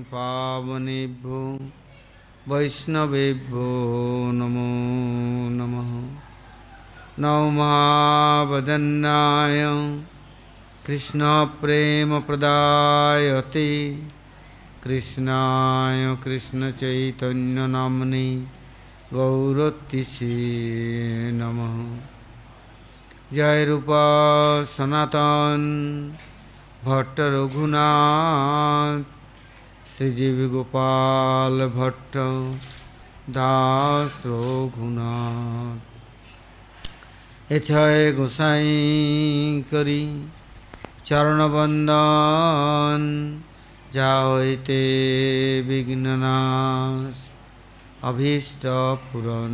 पावनेभ्यो वैष्णवेभ्यो नमो नमः। नौमावदन्नाय कृष्णप्रेमप्रदायते कृष्णाय कृष्णचैतन्यनाम्ने गौरतिसे नमः। जय रूपा सनातन भट्ट रघुनाथ श्रीजीव गोपाल भट्ट दास रघुनाथ। एछय गोसाई करी चरण बंदन जाते विघ्ननाश अभीष्ट पुरन।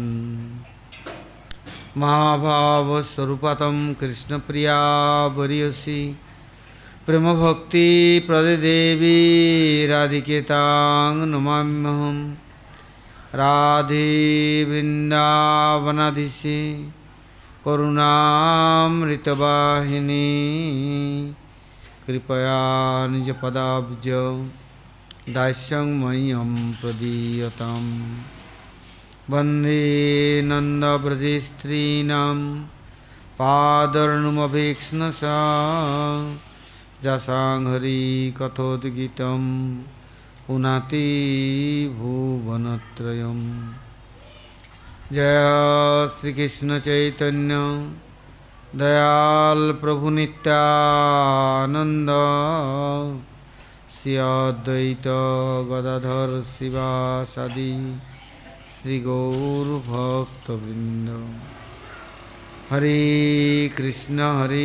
महाभाव स्वरूपतम कृष्ण प्रिया वरियसी प्रेम भक्ति प्रदे देवी राधिकेतांग नमाम्यहम्। राधे वृंदावनाधीशे करुणामृतवाहिनी कृपया निजपदाब्ज दास्यं मह्यं प्रदीयताम्। वन्दे नन्दव्रजस्त्रीणां पादर्णुमभीक्ष्णसा जसां हरि कथोद्गीतं पुनाति भुवनत्रयम्। जय श्री कृष्ण चैतन्य दयाल प्रभु नित्यानंद श्री अद्वैत गदाधर शिवासादि श्री गौर भक्तवृंद। हरे कृष्ण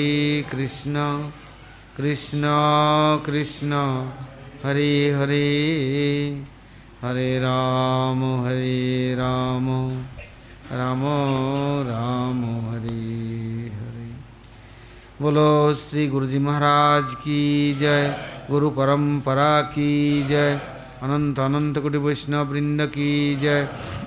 कृष्ण कृष्ण हरे हरे हरे राम राम राम हरे हरे। बोलो श्री गुरुजी महाराज की जय। गुरु परंपरा की जय। अनंत अनंत कोटि वैष्णव वृंद की जय।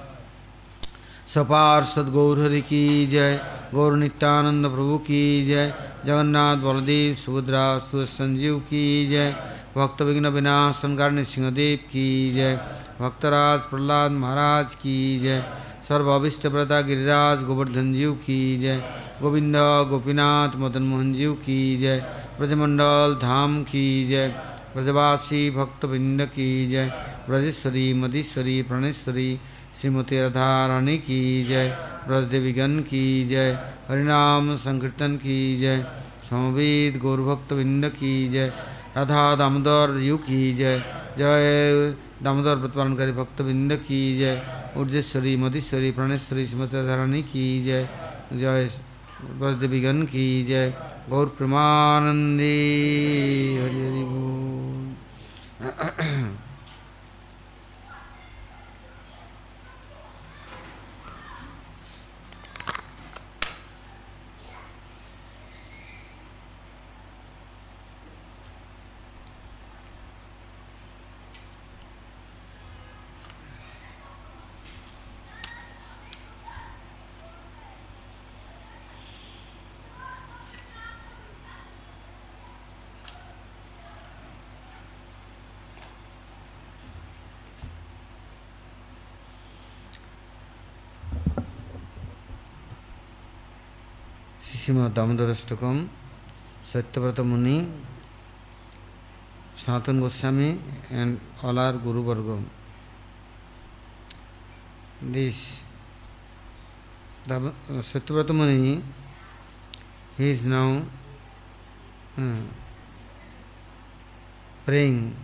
सपार्षद गौर हरि की जय। गौर नित्यानंद प्रभु की जय। जगन्नाथ बलदेव सुभद्रा संजीव की जय। भक्त विघ्न विनाशन कारणी सिंहदेव की जय। भक्तराज प्रहलाद महाराज की जय। सर्व अभिष्ट प्रदा गिरिराज गोवर्धन जीव की जय। गोविंद गोपीनाथ मदन मोहन जीव की जय। ब्रजमंडल धाम की जय। ब्रजवासी भक्तवृंद की जय। ब्रजेश्वरी मधीश्वरी प्रणेश्वरी श्रीमती राधा रानी की जय। ब्रजदेवीगण की जय। हरिनाम संकीर्तन की जय। समवेत गौरभक्तवृंद की जय। राधा दामोदर जीव की जय। जय दामोदर व्रतपालनकारी भक्तवृंद की जय। ऊर्जेश्वरी मधीश्वरी प्रणेश्वरी श्रीमती राधा रानी की जय। जय ब्रजदेवीगण की जय। गौर प्रेमानंदे हरि हरि बोल। Shrimad दामोदराष्टकम Satyavrata Muni, Sanatana Goswami and all our Guru Varga. This Satyavrata Muni, he is now praying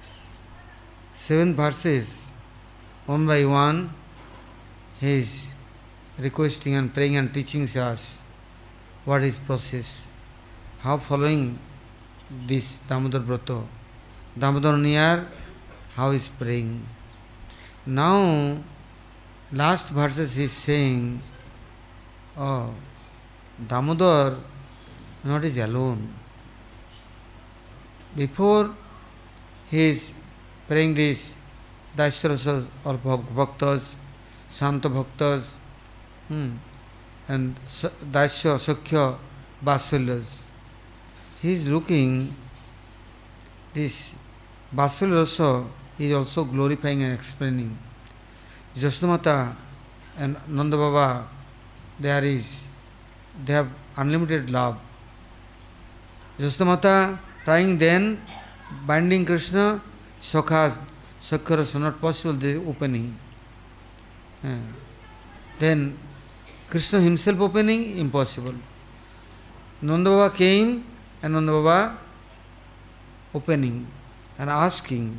7 verses, one by one. He is requesting and praying and teaching us what is process, how following this Damodar Vrata, Damodar near, how is praying. Now, last verses he is saying, oh, Damodar not is alone. Before he is praying this, Daisharasa or Bhaktas, Santa Bhaktas, and Daisya, Sakhya, Vasalyas. He is looking this Vasalya also he is also glorifying and explaining. Jasodamata and Nanda Baba, they have unlimited love. Jasodamata trying then binding Krishna, Sakhas, Sakharas are not possible, they are opening. Then Krishna himself opening, impossible. Nanda Baba came and Nanda Baba opening and asking.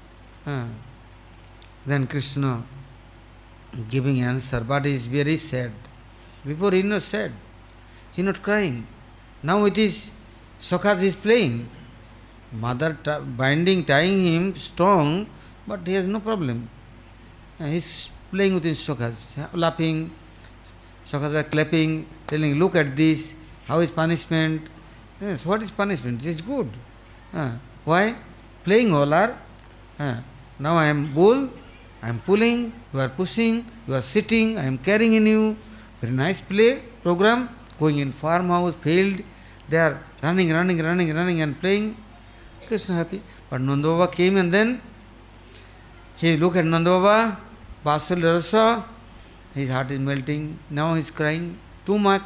Then Krishna giving answer, but he is very sad. Before he not sad, he not crying. Now it is Sakhas is playing. Mother binding, tying him strong, but he has no problem. He is playing with his Sakhas, laughing. Sakhas are clapping, telling, look at this, how is punishment? Yes, what is punishment? This is good. Why? Playing all are. Now I am bull, I am pulling, you are pushing, you are sitting, I am carrying in you. Very nice play program, going in farmhouse, field, they are running and playing. Krishna happy. But Nanda Baba came and then he looked at Nanda Baba, Vasalya Rasa, his heart is melting, now he is crying too much,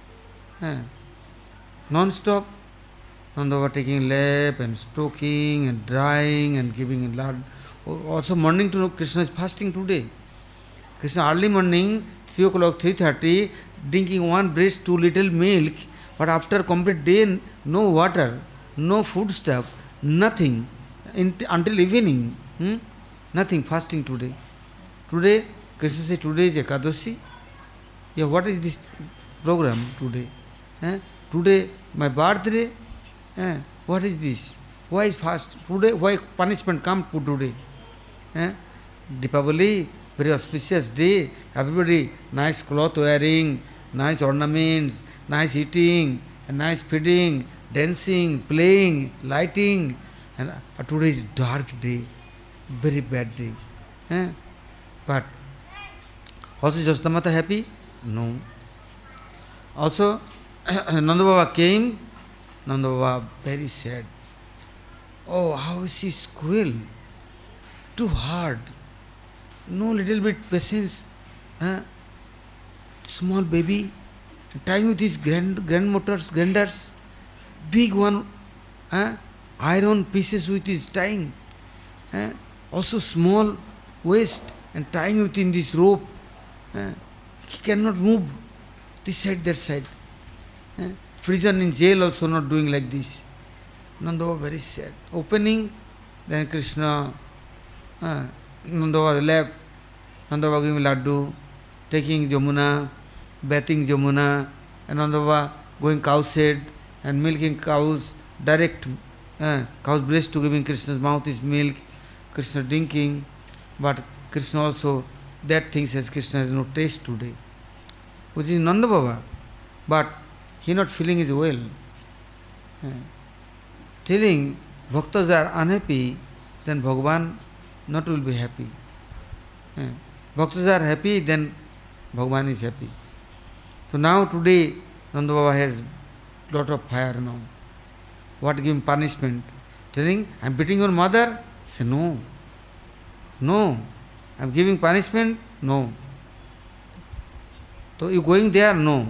non-stop. Nanda Baba taking lap and stroking and drying and giving blood. Also morning to know Krishna is fasting today. Krishna early morning, 3 o'clock, 3:30, drinking one breast, 2 little milk, but after complete day, no water, no food stuff, nothing, until evening, nothing, fasting today. Today, Krishna says, today is Ekadashi. Yeah, what is this program today? Today, my birthday? What is this? Why fast today? Why punishment come today? Deepavali, very auspicious day. Everybody nice cloth wearing, nice ornaments, nice eating, and nice feeding, dancing, playing, lighting. And today is dark day, very bad day. But also Jasodamata happy? No. Also Nanda Baba came, Nanda Baba very sad. Oh, how she is cruel, too hard, no little bit patience. Small baby, tying with his granddaughters, big one, iron pieces with his tying. Also small waist and tying within this rope. He cannot move this side, that side. Prison in jail also not doing like this. Nanda Baba very sad. Opening, then Krishna, Nanda Baba left, Nanda Baba giving laddu, taking Jamuna, bathing Jamuna, and Nanda Baba going cow shed and milking cows, direct cow's breast to giving Krishna's mouth is milk, Krishna drinking, but Krishna also, that thing says Krishna has no taste today, which is Nanda Baba, but he not feeling his well. Telling bhaktas are unhappy, then Bhagavan not will be happy. Bhaktas are happy, then Bhagavan is happy. So now today Nanda Baba has lot of fire now. What give him punishment? Telling, I am beating your mother? Say no. No. I am giving punishment? No. So you going there? No.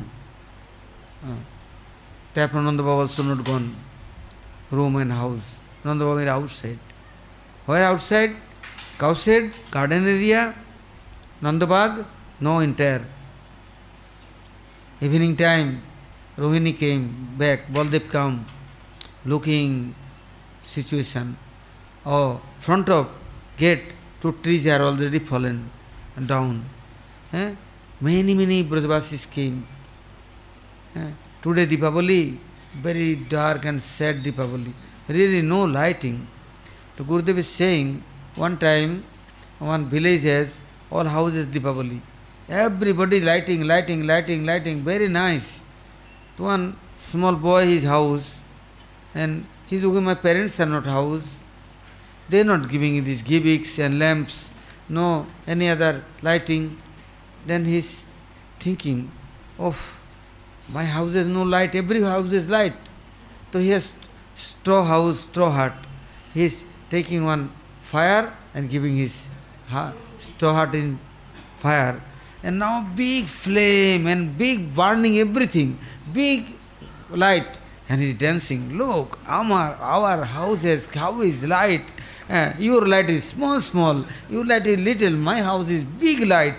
Therefore Nanda Baba also not gone. Room and house. Nanda Baba is outside. Where outside? Cow shed, garden area, Nanda Bagh, no entire. Evening time, Rohini came back, Baldev come, looking situation. Oh, front of gate, 2 trees are already fallen down. Many Brajavasis came. Today Deepavali, very dark and sad Deepavali. Really no lighting. So Gurudev is saying, one time, one village has all houses Deepavali. Everybody lighting, very nice. So one small boy, his house, and he's looking, my parents are not house. They are not giving these gimmicks and lamps, no any other lighting. Then he's thinking, oh, my house has no light, every house is light. So he has straw house, straw hut. He is taking one fire and giving his straw hut in fire. And now big flame and big burning everything, big light, and he's dancing. Look, our houses, how is light? Your light is small, small. Your light is little. My house is big light.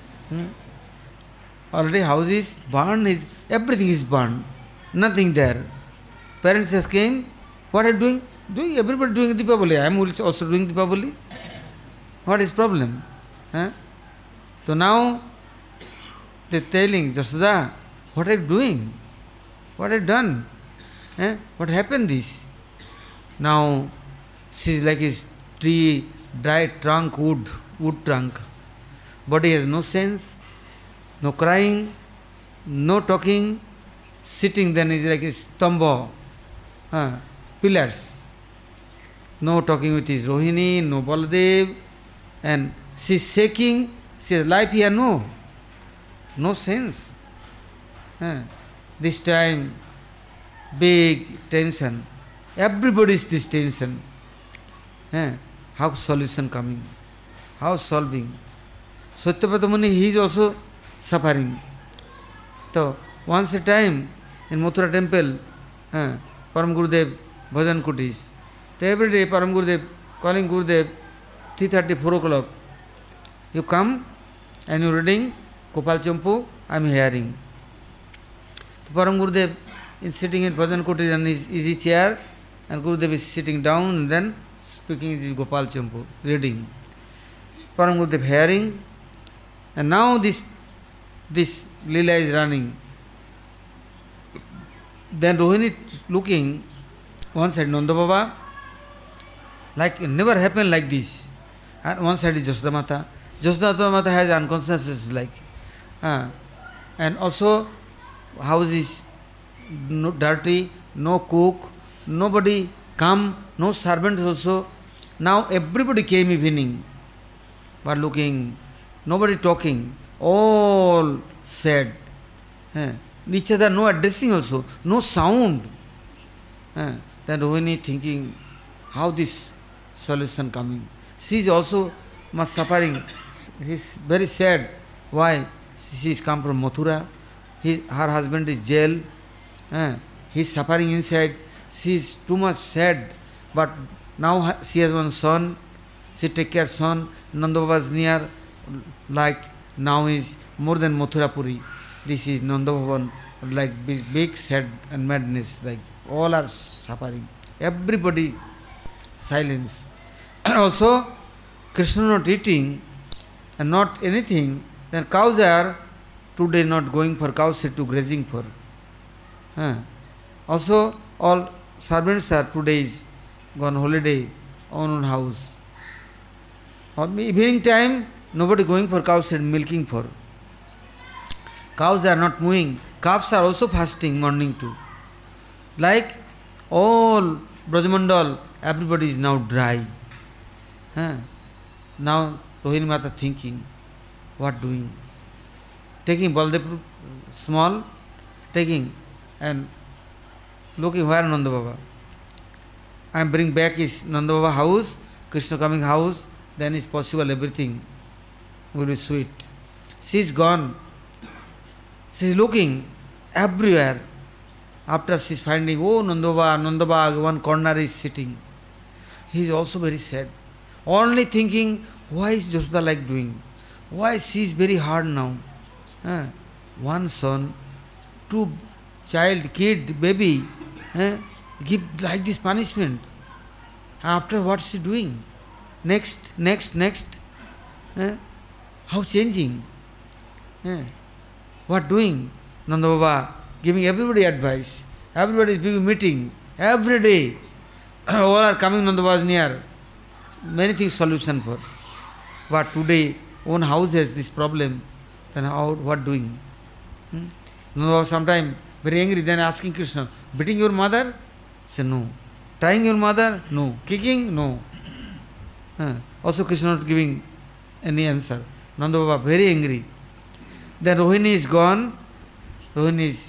Already house is burned, everything is burned. Nothing there. Parents has came. What are you doing? Everybody doing Deepavali. I am also doing Deepavali. What is problem? So now they are telling Jasoda, what are you doing? What have you done? What happened this? Now she is like a tree, dry trunk, wood trunk. Body has no sense, no crying, no talking, sitting then is like a stambo, pillars. No talking with his Rohini, no Baladev, and she is shaking, she has life here, no sense. This time, big tension. Everybody is this tension. How solution coming? How solving? Satyapata Muni, he is also suffering. So, once a time, in Mathura temple, Param Gurudev, Bhajan Kutis. So every day, Param Gurudev, calling Gurudev, 3:30, 4 o'clock. You come and you are reading Gopal Champu, I am hearing. So Param Gurudev is sitting in Bhajan Kutis and his easy chair, and Gurudev is sitting down and then speaking in Gopal Champu, reading. Param Gurudev hearing, and now this Leela is running. Then Rohini looking, one side Nanda Baba, like it never happened like this. And one side is Jasoda Mata. Jasoda Mata has unconsciousness like. And also house is dirty, no cook, nobody come, no servants also. Now everybody came evening, but looking, nobody talking, all sad. Each other no addressing also, no sound. Then Rohini thinking, how this solution coming? She is also much suffering. She is very sad. Why? She is come from Mathura. Her husband is jail. He is suffering inside. She is too much sad. But now she has one son. She take care of son. Nanda Baba is near. Like now is more than Mathura Puri. This is Nanda Bhavan, like big sad and madness. Like all are suffering. Everybody silence. Also, Krishna not eating and not anything, then cows are today not going for cow shed to grazing for. Also, all servants are today is gone holiday, own house. On evening time, nobody going for cow shed milking for. Cows are not moving. Calves are also fasting morning too. Like all Brajamandal, everybody is now dry. Now Rohini Mata thinking, what doing? Taking Baldev small, taking and looking where Nanda Baba. I am bring back his Nanda Baba house, Krishna coming house, then is possible everything will be sweet. She is gone. She is looking everywhere. After she is finding, oh Nanda Baba, one corner is sitting. He is also very sad. Only thinking, why is Jasoda like doing? Why she is very hard now? One son, two child, kid, baby, give like this punishment. After what she doing? Next. How changing? What doing? Nanda Baba giving everybody advice. Everybody is giving meeting. Every day. All are coming, Nanda Baba is near. Many things solution for. But today, own house has this problem. Then what doing? Nanda Baba sometimes very angry, then asking Krishna, beating your mother? Say no. Tying your mother? No. Kicking? No. Also Krishna not giving any answer. Nanda Baba very angry. Then Rohini is gone. Rohini is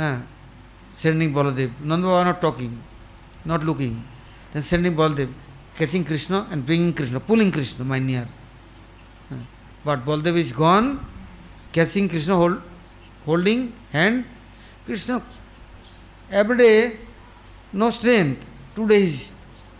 sending Baladev. Nanda Baba not talking, not looking. Then sending Baladev. catching Krishna and bringing Krishna, pulling Krishna my near. But Baldev is gone, catching Krishna, holding hand. Krishna every day, no strength. 2 days,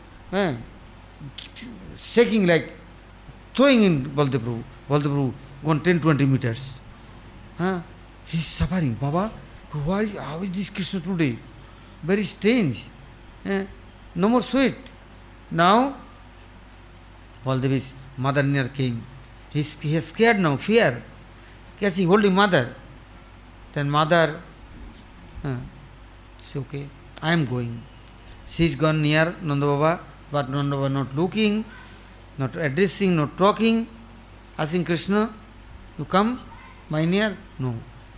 shaking like throwing in Baldev Prabhu. Baldev Prabhu gone 10-20 meters. He's suffering. Baba, how is this Krishna today? Very strange. No more sweet. Now, Baldevi's mother near came. He is scared now, fear. Catching, holding mother. Then mother, it's okay, I am going. She is gone near Nanda Baba, but Nanda Baba not looking, not addressing, not talking, asking Krishna, you come, my near? No.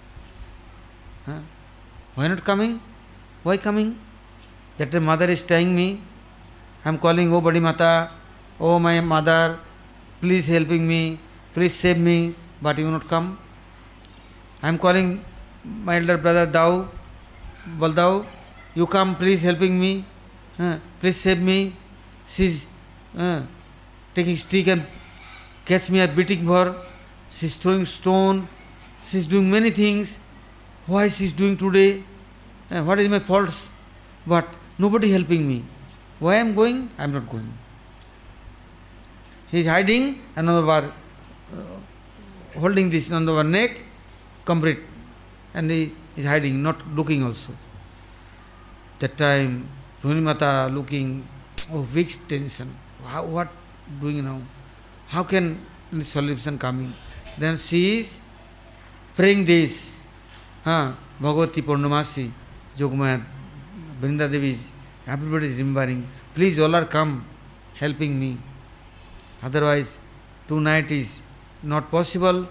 Why not coming? Why coming? That the mother is telling me, I am calling, oh Badi Mata, oh my mother, please helping me, please save me, but you not come. I am calling my elder brother Dau, Baldau, you come, please helping me, please save me. She is taking stick and catch me and beating her. She is throwing stone. She is doing many things. Why she is doing today? What is my faults? But nobody helping me. Why I am going? I am not going. He is hiding, and Nanda holding this Nanda neck, complete, and he is hiding, not looking also. That time, Rohini Mata looking, oh, weak tension. What doing now? How can this solution coming? Then she is praying this. Bhagavati Purnamasi, Jogmaya, Vrinda Devi, everybody is remembering. Please all are come, helping me. Otherwise, tonight is not possible.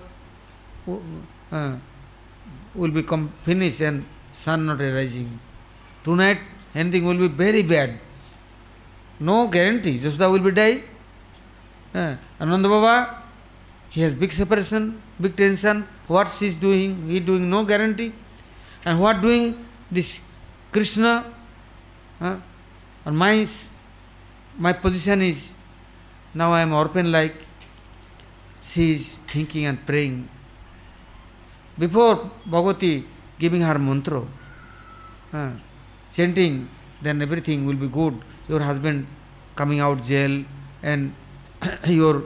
Will become finished and sun not arising. Tonight, anything will be very bad. No guarantee. Jasudha will be die. Ananda Baba, he has big separation, big tension. What she is doing, he doing no guarantee. And what doing this Krishna? And my position is, now I am orphan like. She is thinking and praying. Before Bhagavati giving her mantra, chanting, then everything will be good. Your husband coming out jail and your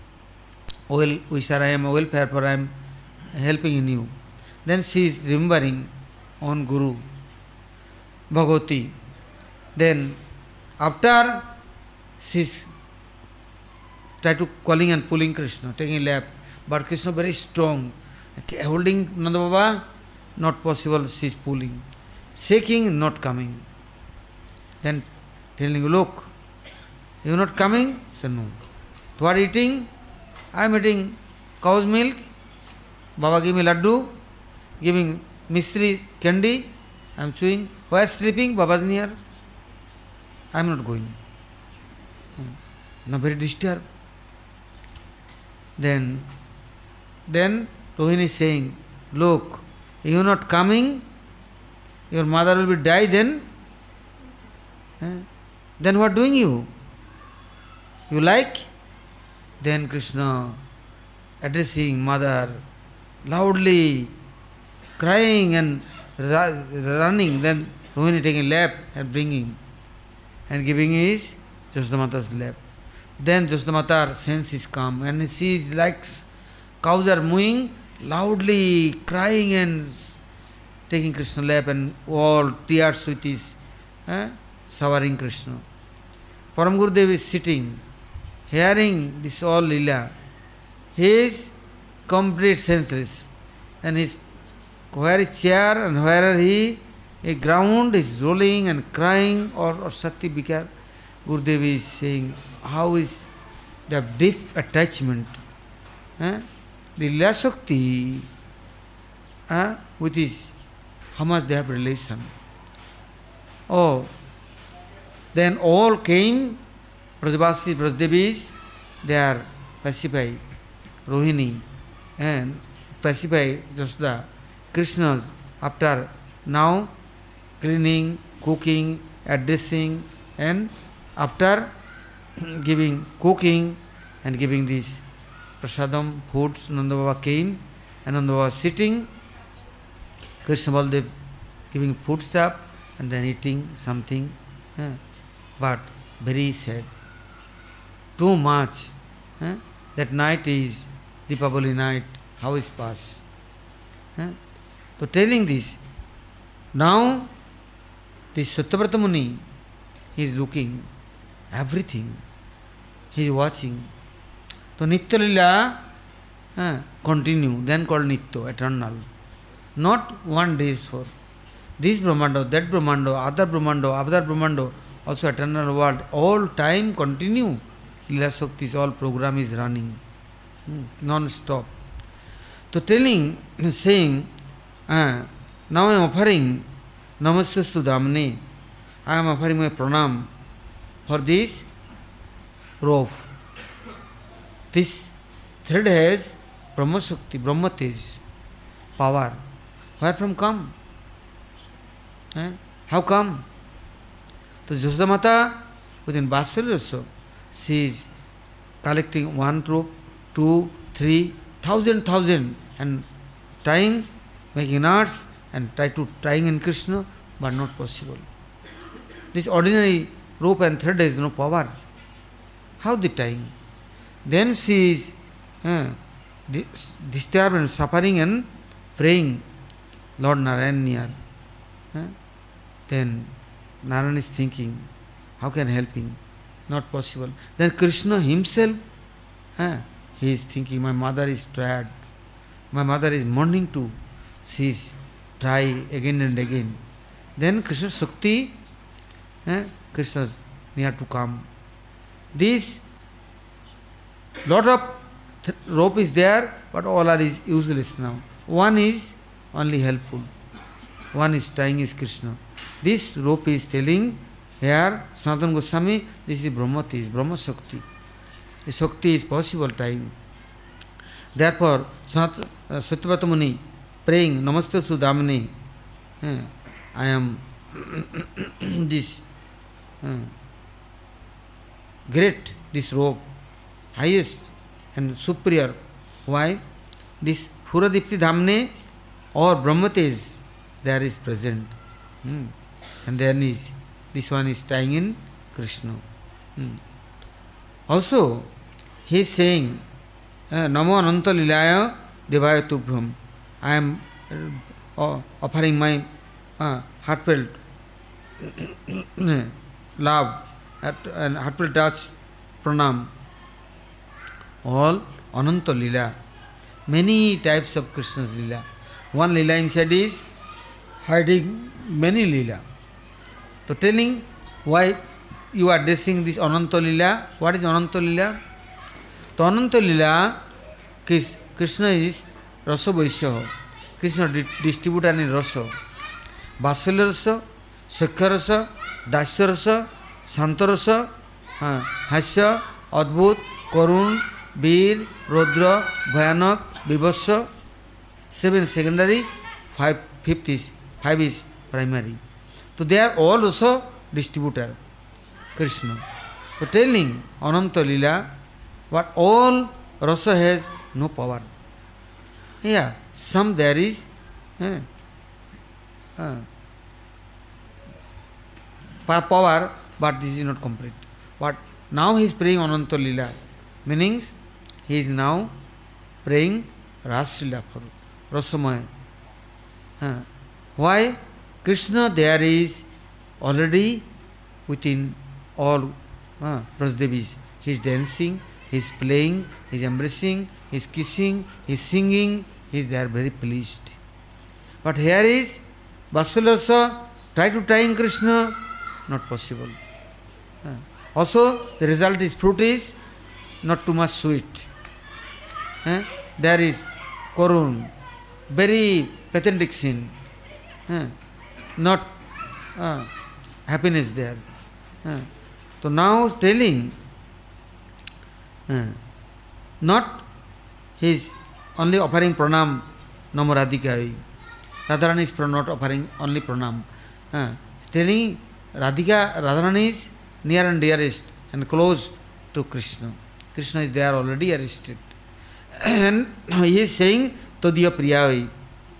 I am welfare for I am helping in you. Then she is remembering on Guru, Bhagavati. Then after she is try to calling and pulling Krishna, taking lap, but Krishna very strong. Holding Nanda Baba, not possible, she is pulling. Shaking, not coming. Then telling, look, you are not coming? Say no. What eating? I am eating cow's milk. Baba give me laddu, giving mystery candy. I am chewing. Where sleeping? Baba's near. I am not going. Now very disturbed. Then Rohini is saying, look, you are not coming, your mother will be die then. Then what doing you? You like? Then Krishna addressing mother, loudly crying and running. Then Rohini taking lap and bringing and giving his Jasodamata's lap. Then Jasodamata sense is calm and she is like cows are mooing, loudly crying and taking Krishna lap and all tears with his showering Krishna. Param Gurudev is sitting, hearing this all lila. He is complete senseless and his where his chair and where he a ground is rolling and crying or Sakti Bikar. Gurudev is saying, how is the deep attachment? The Lila Shakti with his, how much they have relation. Oh, then all came, Brajavasi, Brajdevis, they are pacified. Rohini and pacified Jasudha, Krishna's after now cleaning, cooking, addressing and after giving, cooking and giving this prasadam, foods. Nanda Baba came and Nanda Baba was sitting, Krishna Baldev giving food stuff and then eating something. But very sad. Too much. That night is Deepavali night, how is passed. So telling this, now this Satyavrata Muni, he is looking everything, he is watching. So Nitya Lila continue, then called Nitya, eternal. Not one day for this Brahmando, that Brahmando, other Brahmando, also eternal world, all time continue. Lila Shakti's all program is running, non-stop. So telling, saying, now I am offering Namastastu Damne, I am offering my pranam for this rope. This thread has Brahma Shakti, Brahma Tej, power. Where from come? How come? So Jashoda Mata, within Vatsalya also, she is collecting one rope, 2, 3, thousand, and tying, making knots, and tying in Krishna, but not possible. This ordinary rope and thread has no power. How the tying? Then she is disturbed and suffering and praying, Lord Narayan near. Then Narayan is thinking, how can I help him? Not possible. Then Krishna himself, he is thinking, my mother is tired. My mother is mourning too. She is try again and again. Then Krishna Shakti, Krishna is near to come. This lot of rope is there, but all are is useless now. One is only helpful. One is tying is Krishna. This rope is telling here, Sanatana Goswami, this is Brahmati, is Brahma Shakti. The Shakti is possible tying. Therefore, Satyavrata Muni praying, Namastastu Damne, I am this great, this rope, highest and superior. Why? This Puradipti Dhamne or Brahmatej, there is present. And then is, this one is tying in Krishna. Also, he is saying, Namo Ananta Lilaya Devaya Tubhyam. I am offering my heartfelt love and heartfelt touch, pranam. All Ananta Lila. Many types of Krishna's Lila. One Lila inside is hiding many Lila. So telling why you are addressing this Ananta Lila. What is Ananta Lila? So Ananta Lila, Krishna is Rasa Vaishya. Krishna distributor in Rasa. Vatsalya Rasa, Shekha Rasa, Dasya Rasa, Santa Rasa, Hasya, Adbhut, Karun, Veer, Rudra, Bhayanak, Vivasya. 7 secondary, 5 is primary. So they are all also distributor, Krishna. So telling Ananta Lila, but all rasa has no power. Yeah, some there is power, but this is not complete. But now he is praying Ananta Lila, meaning he is now praying Ras Lila for Rasamaya. Why? Krishna there is already within all Brajdevis. He is dancing, he is playing, he is embracing, he is kissing, he is singing, he is there very pleased. But here is Vatsalya, try to tying Krishna, not possible. Also the result is fruit is not too much sweet. There is Karun, very pathetic scene. Not happiness there. So now telling, not he is only offering pranam, Namo Radhika. Radharani is not offering only pranam. Telling Radhika, Radharani is near and dearest and close to Krishna. Krishna is there already arrested. And he is saying, Todiya Priyavai.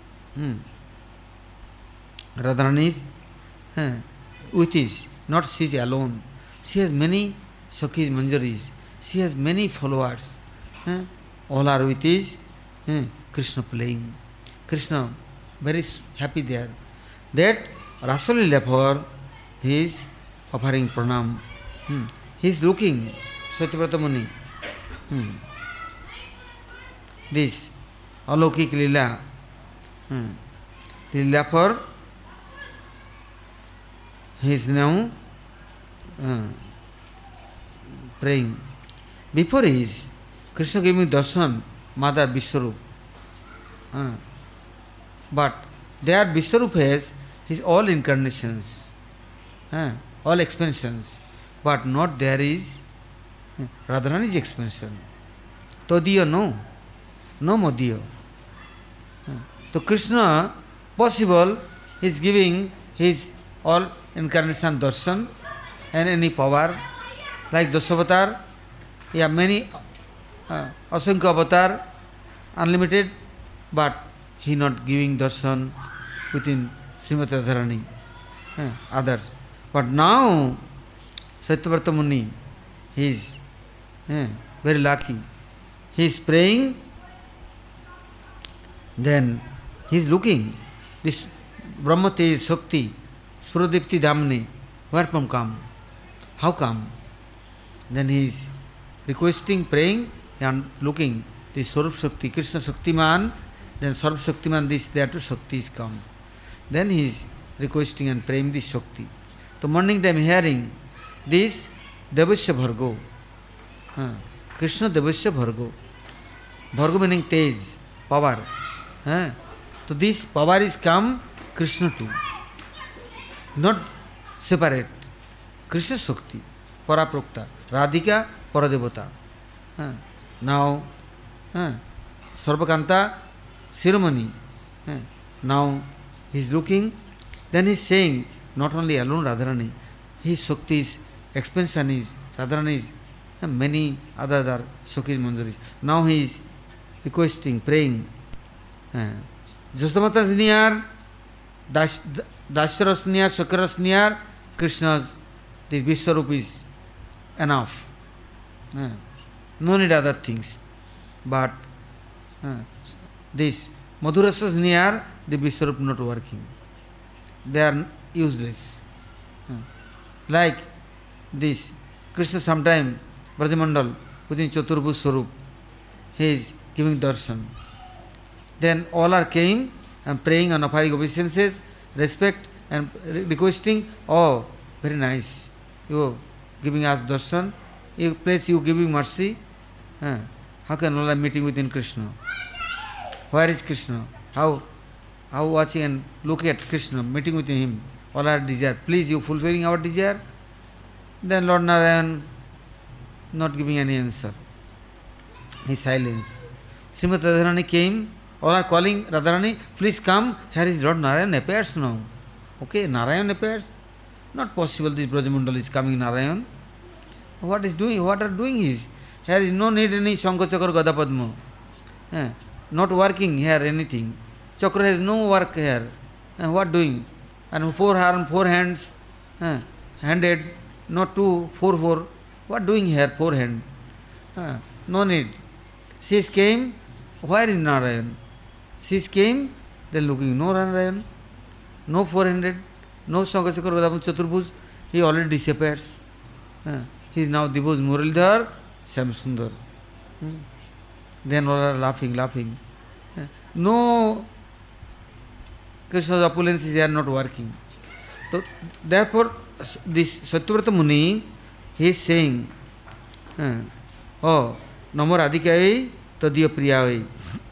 Radharani is with us, not she is alone. She has many Sakhis, Manjaris. She has many followers. All are with us. Krishna playing. Krishna very happy there. That Rasalila for he is offering pranam. He is looking, Satyavrata Muni. This Alaukik Lila. Lila for he is now praying. Before his, Krishna gave me darshan, Mother Vishwarup. But there Vishwarup has his all incarnations, all expansions. But not there is Radharani's expansion. Todiya no Modiya. So Krishna, possible, is giving his all incarnation darshan and any power, like Dasavatar, many Asankha avatar, unlimited, but he not giving darshan within Srimati Radharani, others. But now, Satyavrata Muni, he is very lucky. He is praying, then he is looking, this Brahmate Shakti, Sprodipti Damni, where from come? How come? Then he is requesting, praying, and looking, this Swarup Shakti, Krishna Shaktiman, then Swarup Shaktiman, this, there two Shaktis come. Then he is requesting and praying this Shakti. So morning time hearing this Devasya Bhargo. Krishna Devasya Bhargo. Bhargo meaning Tej, power. So this power is come Krishna too. Not separate. Krishna Shakti, Paraprokta, Radhika, Paradevata. Now, Sarvakanta, ceremony. Now he is looking, then he is saying, not only alone Radharani, his Shakti's expansion is Radharani's, many other Sakhis Manjaris. Now he is requesting, praying. Jostamata is near, Dashara is near, Shakara is near, Krishna's, this Vishwarup is enough. No need other things. But this Madhurasa is near, the Vishwarup not working. They are useless. Like this, Krishna sometime, Brajamandal, within Chaturbhuj Swarup, he is giving darshan. Then all are came and praying and offering obeisances, respect and requesting, oh, very nice, you giving us darshan, you place you giving mercy. How can all are meeting within Krishna? Where is Krishna? How watching and look at Krishna, meeting with him, all our desire. Please, you fulfilling our desire? Then Lord Narayan not giving any answer. He silence. Srimati Radharani came, all are calling Radharani, please come, here is Lord Narayan appears now. Okay, Narayan appears. Not possible this Brajamandal is coming Narayan. What is doing? What are doing is? Here is no need any Shankha Chakra Gada Padma. Not working here anything. Chakra has no work here. What doing? And four arms, four hands, handed, not two, four. What doing here, four hand? No need. She came, where is Narayan? She came, then looking, no Narayan, no 400, no Shankha Chakra Gada Chaturbhuj, he already disappears. He is now Dibhuj Muralidhar, Shyam Sundar. Then all are laughing. No, Krishna's opulences are not working. So, therefore, this Satyavrata Muni, he is saying, oh, Namo Radhikavai Tadiya Priyavai.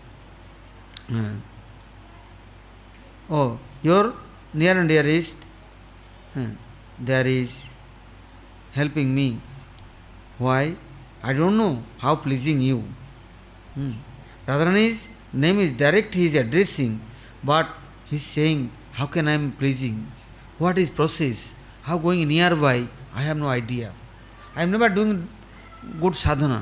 Oh, your near and dearest, there is helping me. Why? I don't know how pleasing you. Radharani's name is direct, he is addressing, but he is saying, how can I am pleasing? What is process? How going nearby? I have no idea. I am never doing good sadhana.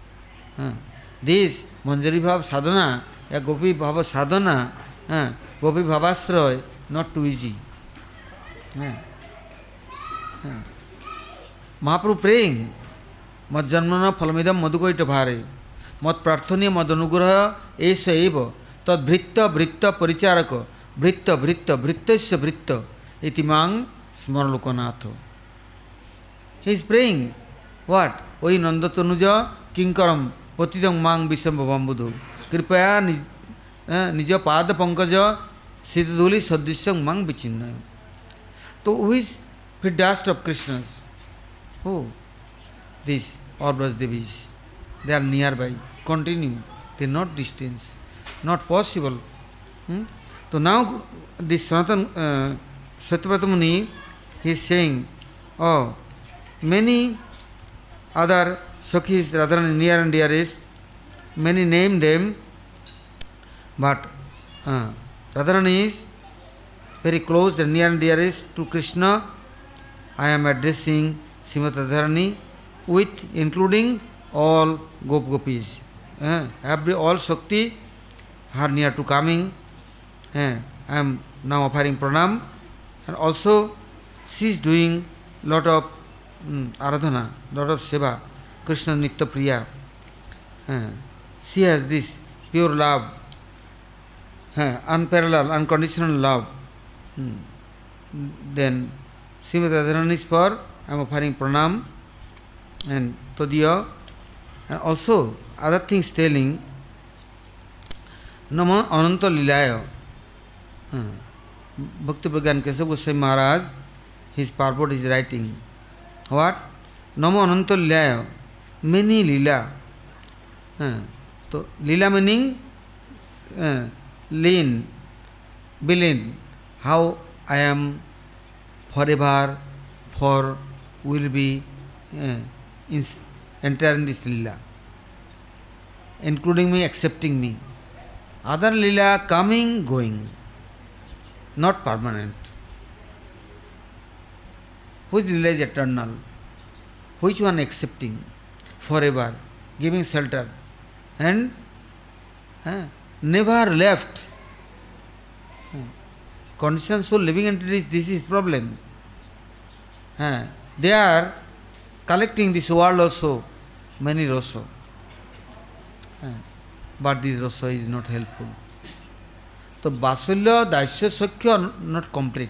This Manjari Bhav sadhana, a Gopi Bhava sadhana, Gopi Bhavasraya, not too easy. Mahaprabhu praying, Mad Janmana Phalamidam Madhukaita Bhare, Mad Prarthaniya Mad Anugraha Esa Eva, Tad Vritta Vritta Paricharaka, Vritta Vritta Vrittasya Vritta, Itimang Smaralokanatho. He is praying, what? Oi Nandatanuja Kinkaram Patidam Mang Visambhavambudu, Kripaya Nija Pada Pankaja Siddhuli Sadisang Mang Vichinna. So who is Pidast of Krishna's? Who? These Orbraj Devis. They are nearby. Continue. They are not distance. Not possible. So now this Sanatana Satyavrata Muni, he is saying, oh, many other Sakhis, Radharani near and dearest, many name them, but Radharani is very close and near and dearest to Krishna. I am addressing Srimati Radharani with including all Gopis. All Shakti are near to coming. I am now offering pranam, and also she is doing lot of aradhana, lot of seva, Krishna Nitya Priya. She has this pure love, unparalleled, unconditional love. Then Srimati Radharani is for, I am offering pranam and todiya, and also other things telling Nama Ananta Lilaya. Bhakti Pragyan Keshav Goswami Maharaj, his purport is writing. What? Nama Ananta Lilaya. Many lila. So lila meaning lean, billion. How I am forever, will be enter in this lila, including me, accepting me. Other lila coming, going, not permanent. Which lila is eternal? Which one accepting? Forever, giving shelter, and never left. Conditioned soul, living entities, this is problem. They are collecting this world also, many rasa. But this rasa is not helpful. So Vasulya, Daisya, Sakhya not complete.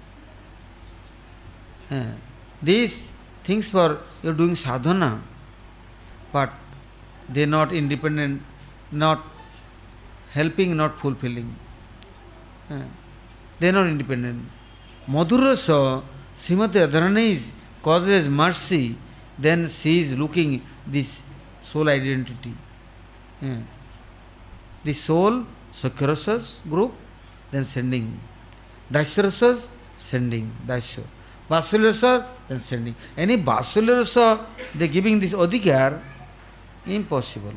These things for you are doing sadhana, but they are not independent, not helping, not fulfilling. They are not independent. Madhurasa, Srimati Radharani causes mercy, then she is looking this soul identity. The soul, Sakhyarasas group, then sending. Daishyarasas, sending, Daisya. Vasulyarasa, then sending. Any Vasulyarasa, they giving this adhikar, impossible.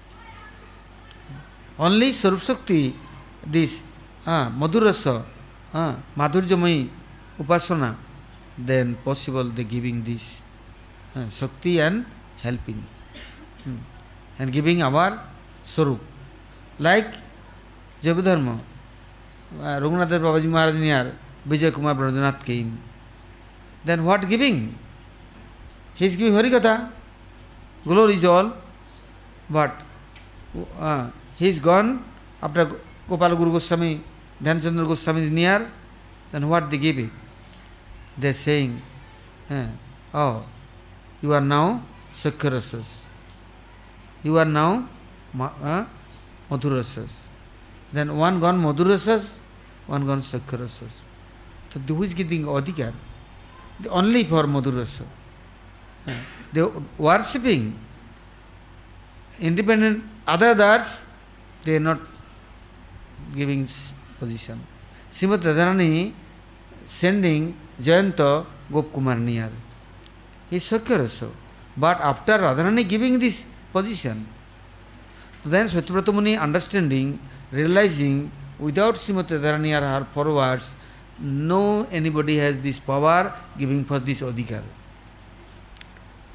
Only Sarup Shakti, this Madhurasa, Madhurjamai Upasana, then possible they giving this Shakti and helping. And giving our Sarup. Like Jabudharma, Raghunath Babaji Maharaj near Vijay Kumar Brajanath came. Then what giving? He is giving Harikatha. Glory is all. But he is gone after Gopal Guru Goswami, Dhyanchandra Goswami is near. Then what they give it? They are saying, oh, you are now Sakhyarasas. You are now Madhurasas. Then one gone Madhurasas, one gone Sakhyarasas. So who is getting adhikar? Only for Madhurasa. They are worshipping independent others, they are not giving position. Srimati Radharani sending Jayanta Gopkumar near. He is Sakhyarasa. But after Radharani giving this position, then Satyavrata Muni understanding, realizing without Srimati Radharani or her forwards, no anybody has this power giving for this adhikar.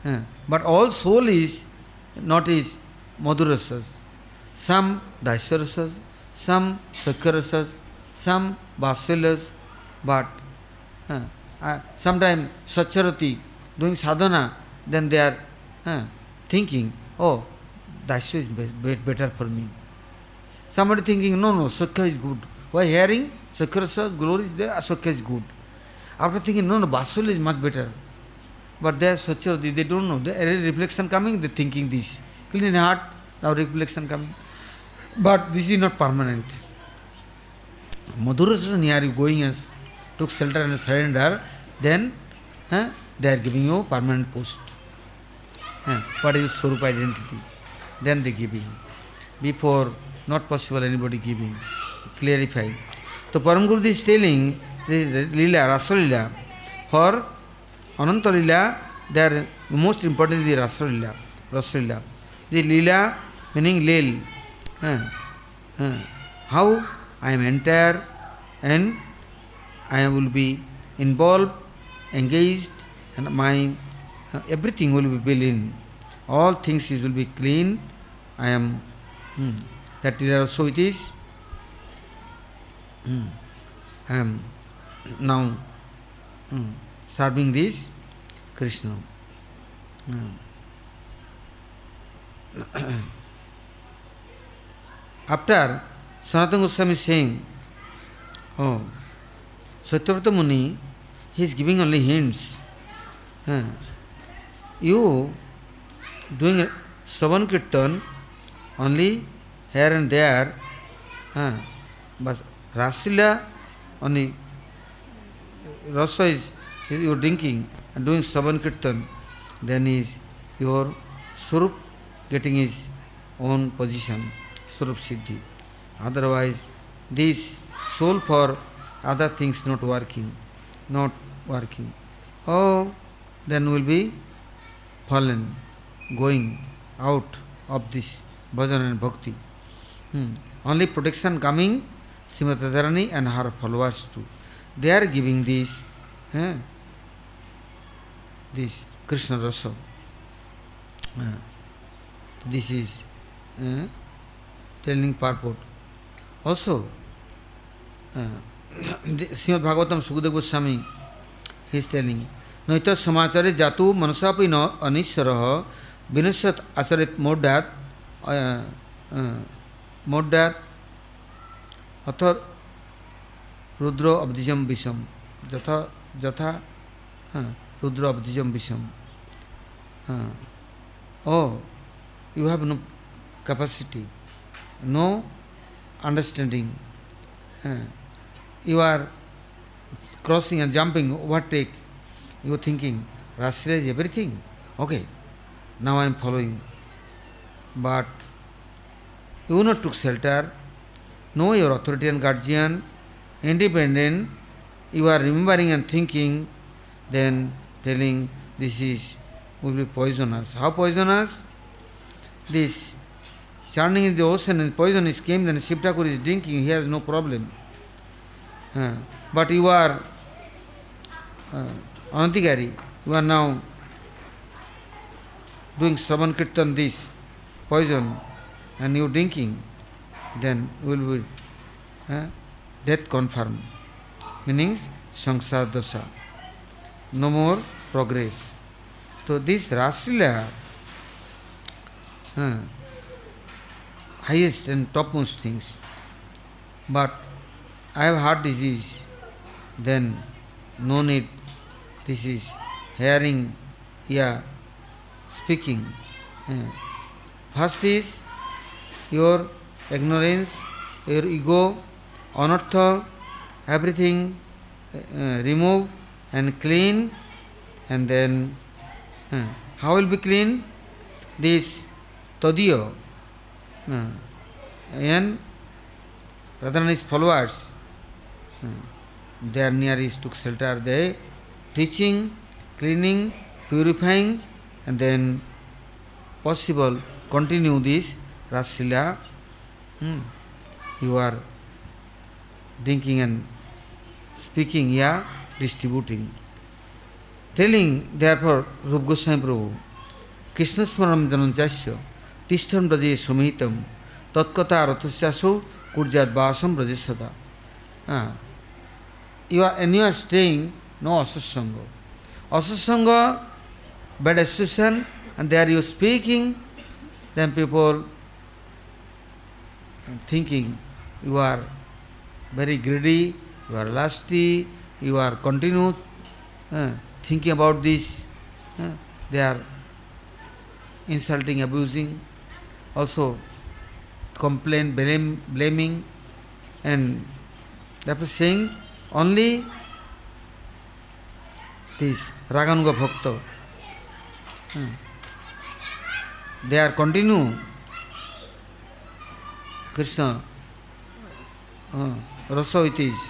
But all soul is not is Madhurasas. Some Daisarasas, some Sakharasas, some Vasalas, but sometimes Sacharati doing sadhana, then they are thinking, oh, Daisya is better for me. Somebody thinking, no, Sakha is good. Why hearing Sakharasa's glory is there, Sakha is good. After thinking, no, Vasula is much better. But they are Sacharati, they don't know. The reflection coming, they are thinking this. Clean heart, now reflection coming. But this is not permanent. Madhurasasa near you going and took shelter and surrender, then they are giving you permanent post. What is Swarup identity? Then they giving. Before, not possible anybody giving. Clarify. So Param Guru is telling this Leela, Rasa Leela. For Ananta Leela, they are most important is the Rasa Leela. Rasa Leela. The Leela meaning Leel. How I am entire and I will be involved, engaged, and my everything will be built in. All things will be clean. I am that is also it is. I am now serving this Krishna. After Sanatana Goswami is saying, oh, Satyavrata Muni, he is giving only hints. You doing Shravan Kirtan only here and there, but Rasila only Rasa is you drinking and doing Shravan Kirtan, then is your Swarup getting his own position, Swarup Siddhi. Otherwise, this soul for other things not working. Oh, then will be fallen, going out of this bhajan and bhakti. Only protection coming, Srimati Radharani and her followers too. They are giving this Krishna Rasa. This is telling purport. Also, Srimad Bhagavatam Sukadeva Goswami, he is telling, Naita samachare jatu manasapi no anisharaha vinasat acharit moddat athar rudra abdijam visham jatha rudra abdijam visham. Oh, you have no capacity, no understanding. You are crossing and jumping, overtake. You are thinking, Rasila is everything. Okay, now I am following. But you not took shelter, know your authority and guardian, independent, you are remembering and thinking, then telling this will be poisonous. How poisonous? This churning in the ocean and poison is came, then Shiv Thakur is drinking, he has no problem. But you are Anantigari, you are now doing Shravan Kirtan, this poison, and you drinking, then you will be death confirmed. Meaning Sangsara Dosha. No more progress. So this Raslila, highest and topmost things. But I have heart disease, then no need. This is hearing, speaking. First is your ignorance, your ego, anartha, everything remove and clean, and then how will be clean? This Tadiya and Radharani's followers, they are nearest took shelter, they teaching, cleaning, purifying, and then possible continue this Rasila. You are thinking and speaking, distributing. Telling, therefore, Rupa Goswami Prabhu, Krishna smaram jananchasya tishtham braje sumihitam tatkata rathasyaso kurjat vasam braje sada. And you are staying, no asatsanga. Asatsanga, bad association, and there you speaking, then people thinking you are very greedy, you are lusty, you are continue thinking about this. They are insulting, abusing, also complain, blaming, and therefore saying only this Raganuga Bhakta. They are continue Krishna rasa it is.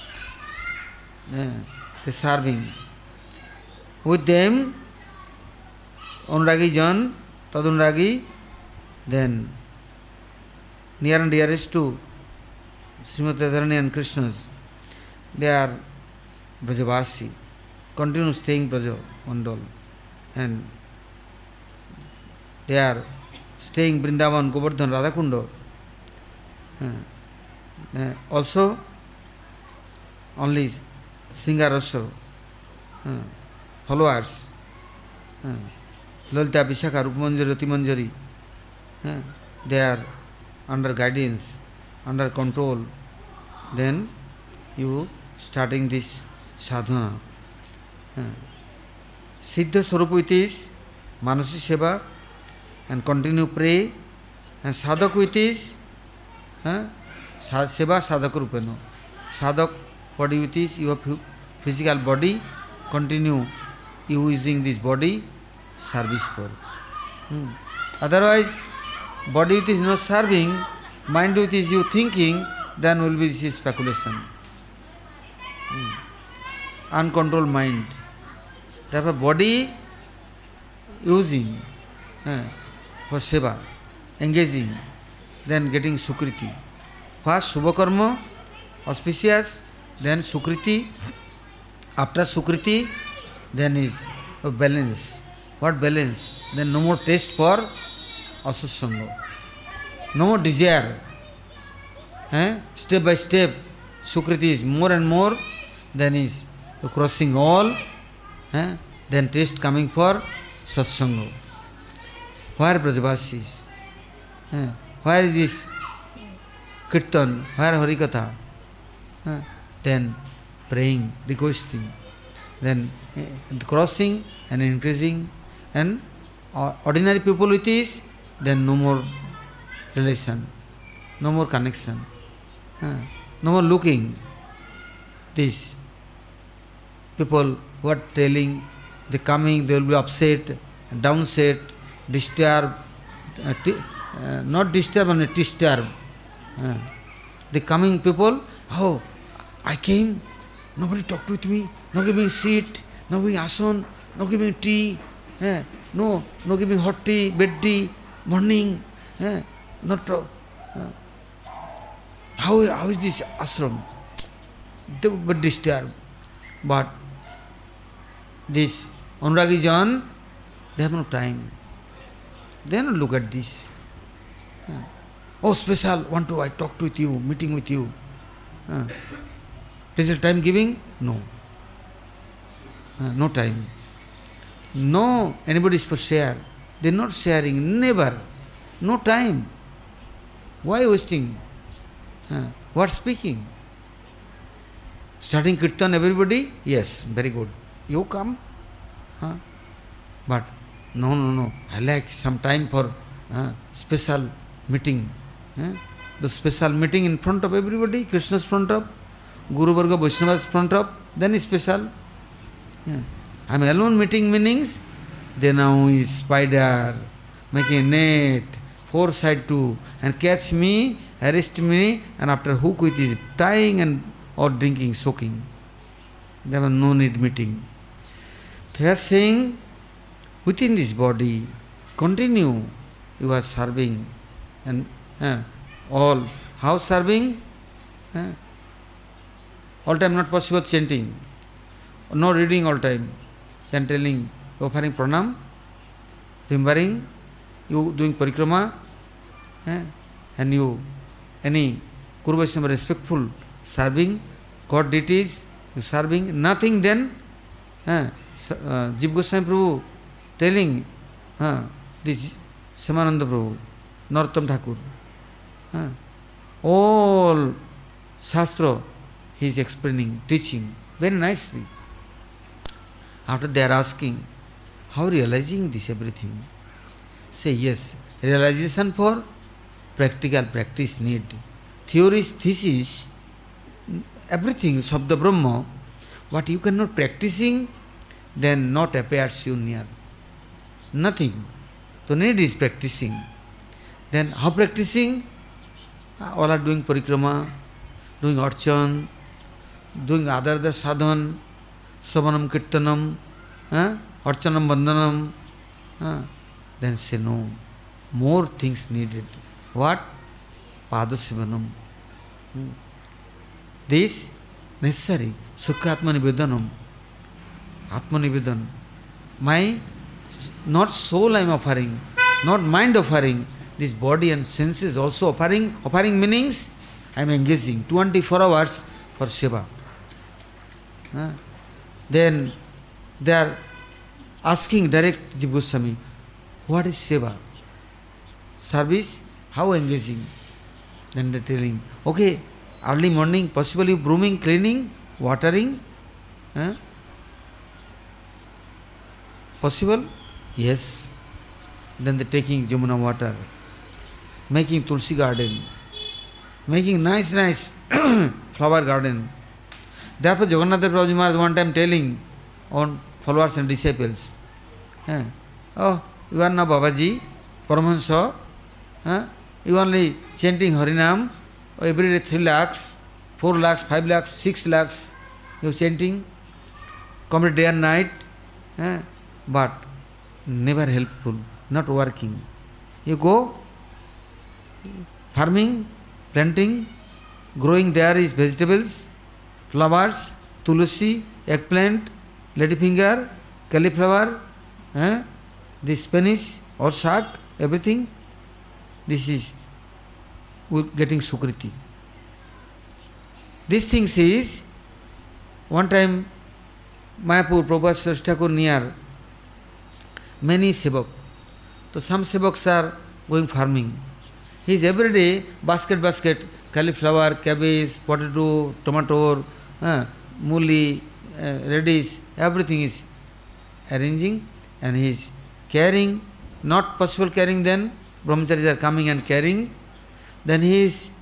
They serving. With them, Anuragi Jan, Tadunragi, then near and dearest to Srimati Radharani and Krishna's, they are Brajavasi, continue staying Braja Mandal, and they are staying Vrindavan, Govardhan, Radhakundo. Also, only Singarasa followers, Lalita Vishakha, Rupamanjari, Ratimanjari, they are under guidance, under control. Then you starting this sadhana. Siddha Swarupa it is Manasi Seva, and continue pray, and Sadhak it is Seva Sadhak Rupeno. Sadhak body it is your physical body, continue you using this body service for. Otherwise, body it is not serving, mind it is you thinking, then will be this speculation. Uncontrolled mind. Therefore, body using for seva, engaging, then getting sukriti. First Subhakarma, auspicious, then sukriti. After sukriti, then is a balance. What balance? Then no more taste for asatsanga. No more desire. Step by step, sukriti is more and more, then is crossing all, then taste coming for satsanga. Where Brajavasis? Where is this kirtan? Where Harikatha? Then praying, requesting, then crossing and increasing, and ordinary people it is, then no more relation, no more connection, no more looking. This people who are telling, they coming, they will be upset, downset, disturbed, not disturb, only disturb. The coming people, oh, I came, nobody talked with me, no giving seat, no giving asan, no giving tea, no giving hot tea, bed tea, morning, not how is this ashram? They were disturbed. But this Anuragi Jan, they have no time. They don't look at this. Oh, special, I talked with you, meeting with you. Little time giving? No. No time. No, anybody is for share. They are not sharing, never. No time. Why wasting? What speaking? Starting kirtan, everybody? Yes, very good. You come? But no. I like some time for special meeting. The special meeting in front of everybody, Krishna's front of, Guru Varga Vaishnava's front of, then is special. I am alone meeting meanings, then now is spider, making a net, 4 side too, and catch me, arrest me, and after hook with his tying and or drinking, soaking. There was no need meeting. They are saying, within this body, continue, you are serving, and all. How serving? All time not possible chanting, no reading all time. Then telling, offering pranam, remembering, you doing parikrama, and you, any Guru Vaishnava respectful, serving, God deities, you serving, nothing then, Jiva Goswami Prabhu telling, this Shyamananda Prabhu, Narottam Thakur, all Shastra he is explaining, teaching, very nicely. After they are asking, how realizing this everything? Say yes, realization for practical practice need. Theories, thesis, everything, Sabda Brahma, what you cannot practicing, then not appears you near. Nothing. So need is practicing. Then how practicing? All are doing parikrama, doing archan, doing other sadhan, savanam kirtanam, archanam bandhanam. Then say no, more things needed. What? Padasivanam. This necessary. Sukha Atma Nivedanam. Atma Nivedan. My, not soul I am offering, not mind offering, this body and senses also offering. Offering meanings, I am engaging 24 hours for seva. Then they are asking direct Jiva Goswami, what is seva? Service, how engaging? Then they are telling, okay, early morning, possibly brooming, cleaning, watering. Possible? Yes. Then they are taking Jamuna water, making Tulsi garden, making nice flower garden. Therefore Jagannatha Prabhuji Maharaj one time telling on followers and disciples, oh, you are now Babaji, Paramahansa, you only chanting Harinam, every day 3 lakhs, 4 lakhs, 5 lakhs, 6 lakhs, you are chanting, complete day and night, but never helpful, not working. You go farming, planting, growing there is vegetables, flowers, tulsi, eggplant, ladyfinger, cauliflower, the Spanish or shak, everything. This is getting Sukriti. These things is, one time Mayapur, Prabhupada Srila Thakur near, many sevak. So some sevaks are going farming. He is every day basket, cauliflower, cabbage, potato, tomato, mooli, radish, everything is arranging, and he is carrying, not possible carrying then, brahmacharis are coming and carrying, then he is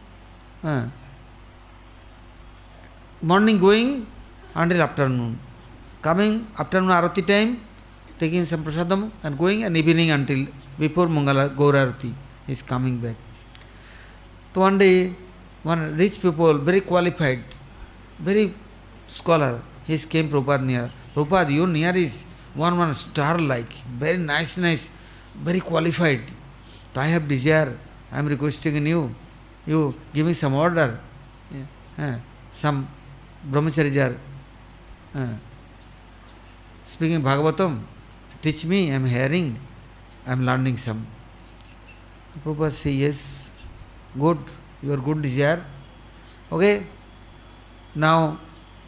morning going until afternoon, coming afternoon arati time, taking some prasadam and going, and evening until before Mangala Gaura Arati, he is coming back. So one day, one rich people, very qualified, very scholar, he came Prabhupada near. Prabhupada, your near is one star like, very nice, very qualified. So I have desire, I am requesting in you, you give me some order. Some brahmacharis are speaking Bhagavatam, teach me, I am hearing, I am learning some. Prabhupada say, yes, good, your good desire. Okay, now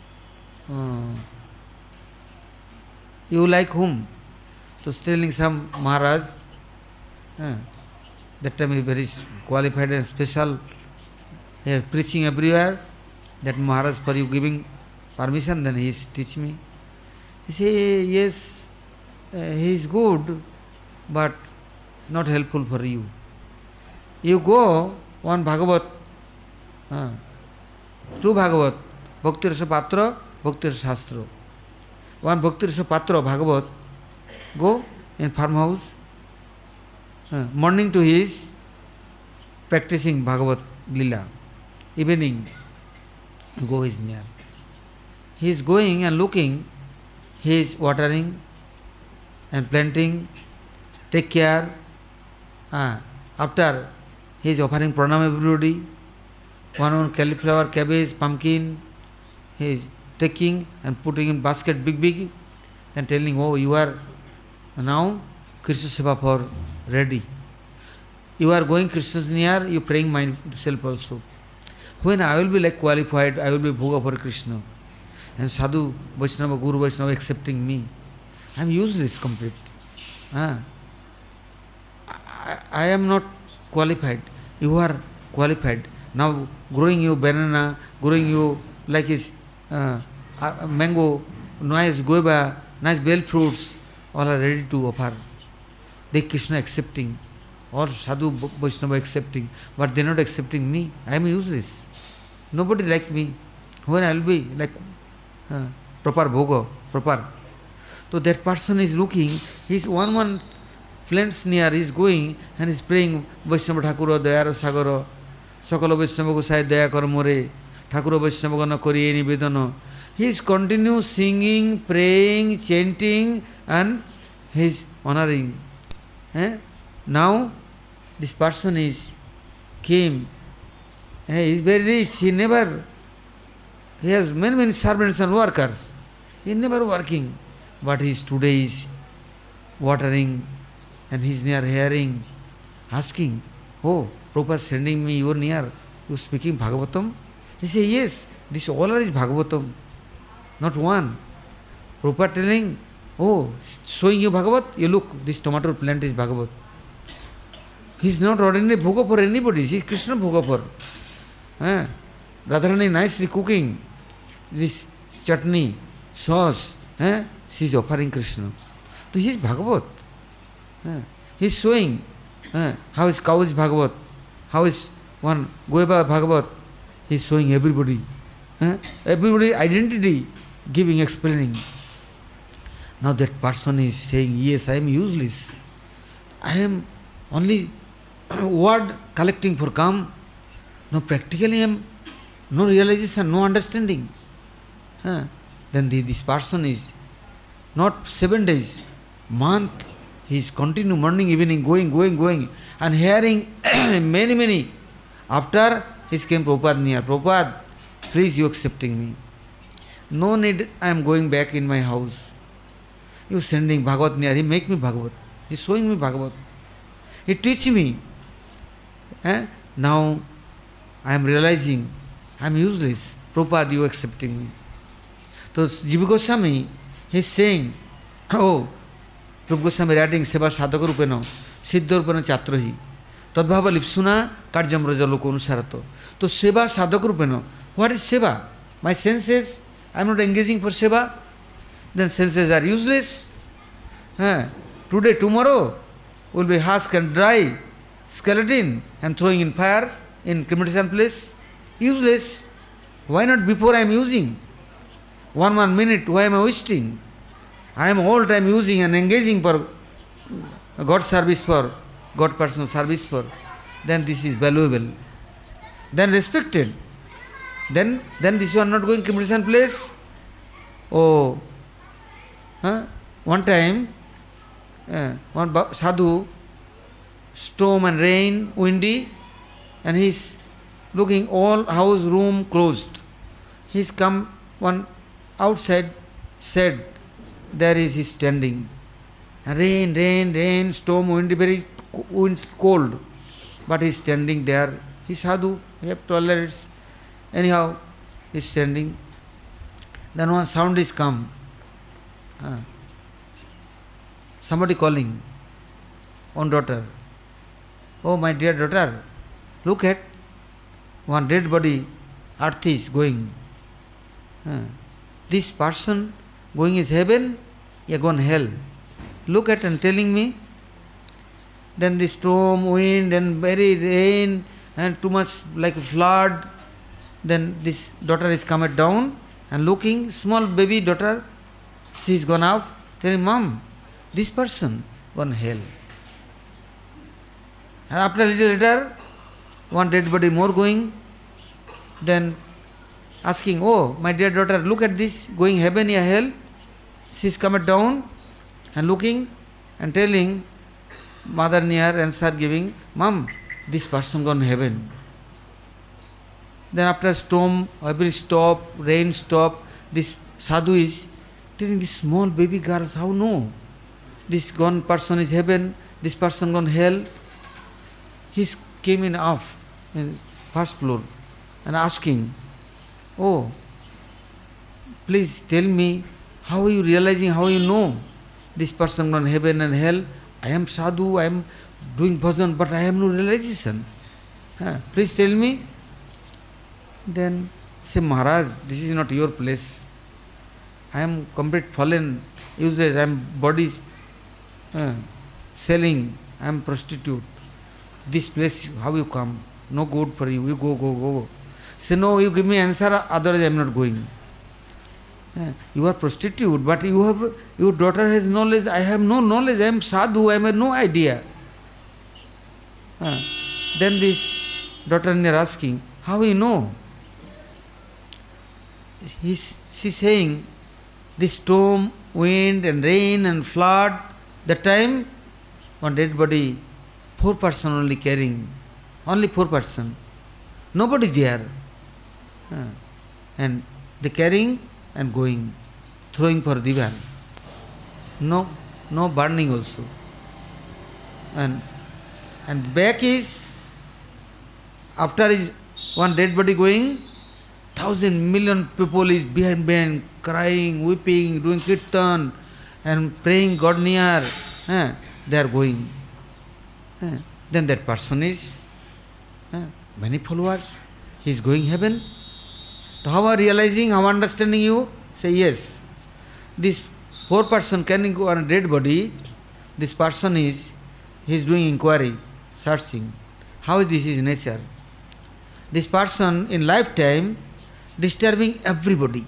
you like whom? So telling some Maharaj, that time he is very qualified and special, he is preaching everywhere, that Maharaj for you giving permission, then he is teach me. He say, yes, he is good, but not helpful for you. You go, one Bhagavat, two Bhagavat, Bhakti Rasa Patra, Bhakti Rasa Shastra. One Bhakti Rasa Patra, Bhagavat, go in farmhouse, morning to he is practicing Bhagavat Lila. Evening, go is near. He is going and looking, he is watering and planting, take care. After he is offering pranam everybody, one cauliflower, cabbage, pumpkin, he is taking and putting in basket big, then telling, oh, you are now Krishna Seva for ready. You are going Krishna's near, you praying myself also. When I will be like qualified, I will be Bhoga for Krishna. And Sadhu, Vaishnava, Guru Vaishnava accepting me. I am useless complete. I am not qualified. You are qualified. Now growing you banana, growing you like is mango, nice guava, nice bell fruits, all are ready to offer. They Krishna accepting, or Sadhu Vaishnava accepting, but they are not accepting me. I am useless. Nobody like me. When I will be like proper bhoga, proper. So that person is looking, his one friends near, he is going and is praying Vaishnava Thakura, Dayara Sagara, Sakala Vaishnava Gosai Daya Kar More, Thakura Vaishnava Gana Kori Nivedana. He is continue singing, praying, chanting, and he is honoring. Now this person came. He is very rich. He has many servants and workers. He is never working. But today is watering, and he is near hearing, asking, oh, Prabhupada sending me, you are near, you speaking Bhagavatam? He says, yes, this all is Bhagavatam, not one. Prabhupada telling, oh, showing you Bhagavat, you look, this tomato plant is Bhagavat. He is not ordinary bhoga for anybody, he is Krishna bhoga for. Radharani nicely cooking this chutney, sauce, she is offering Krishna. So he is Bhagavat. He is showing how is cow is Bhagavat, how is one Goeba Bhagavat. He is showing everybody. Everybody identity, giving, explaining. Now that person is saying, yes, I am useless. I am only word collecting for come. No, practically I am no realization, no understanding. Then this person is not 7 days, month, he is continue morning, evening, going, and hearing many. After he came Prabhupada near, Prabhupada, please you accepting me. No need, I am going back in my house. You sending Bhagavat near, he make me Bhagavat. He is showing me Bhagavat. He teach me. Now I am realizing I am useless. Prabhupada, you accepting me. So Jiva Goswami, he is saying, oh, Prabhupada Goswami writing Seva Sadhaka Rupena, Siddha Rupena Chatrahi, Tadbhava Lipsuna, Karjam Raja Loko Anusarato. So Seva Sadhaka Rupena, what is Seva? My senses, I am not engaging for Seva, then senses are useless. Today, tomorrow, will be husk and dry skeleton and throwing in fire in cremation place. Useless. Why not before I am using? One minute, why am I wasting? I am all time using and engaging for God service, for God personal service for. Then this is valuable. Then respected. Then this one not going cremation place. Oh, one time, one sadhu, storm and rain, windy, and he's looking all house room closed. He's come one outside, said, there is he standing. Rain, storm, windy, very cold. But he's standing there. He's sadhu, he have tolerance. Anyhow, he's standing. Then one sound is come. Somebody calling. One daughter. Oh, my dear daughter, look at one dead body, earth is going. This person going is heaven, he gone hell. Look at and telling me. Then the storm, wind and very rain and too much like a flood. Then this daughter is come down and looking, small baby daughter, she is gone off, telling, Mom, this person gone hell. And after a little later, one dead body more going, then asking, oh, my dear daughter, look at this, going heaven or hell. She is come down and looking and telling, mother near answer giving, Mom, this person gone heaven. Then after storm, every stop, rain stop, this sadhu is telling this small baby girls, how no? this gone person is heaven, this person gone hell. He came in off, in first floor, and asking, oh, please tell me, how are you realizing, how you know this person gone heaven and hell? I am sadhu, I am doing bhajan, but I have no realization. Please tell me. Then say, Maharaj, this is not your place. I am complete fallen user, I am body selling, I am prostitute. This place, how you come? No good for you, you go. Say, no, you give me answer, otherwise I am not going. You are prostitute, but you have, your daughter has knowledge, I have no knowledge, I am sadhu, I have no idea. Then this daughter is asking, how you know? She's saying, this storm, wind and rain and flood, that time, one dead body, 4 person only carrying, only 4 person, nobody there. And they carrying and going, throwing for river. No burning also. And back is, after is one dead body going, 1,000 million people is behind, crying, weeping, doing kirtan and praying God near. They are going. Then that person is many followers. He is going heaven. So how are realizing, how understanding you? Say yes. This 4 person carrying on a dead body, this person is, he is doing inquiry, searching. How this is nature? This person in lifetime disturbing everybody.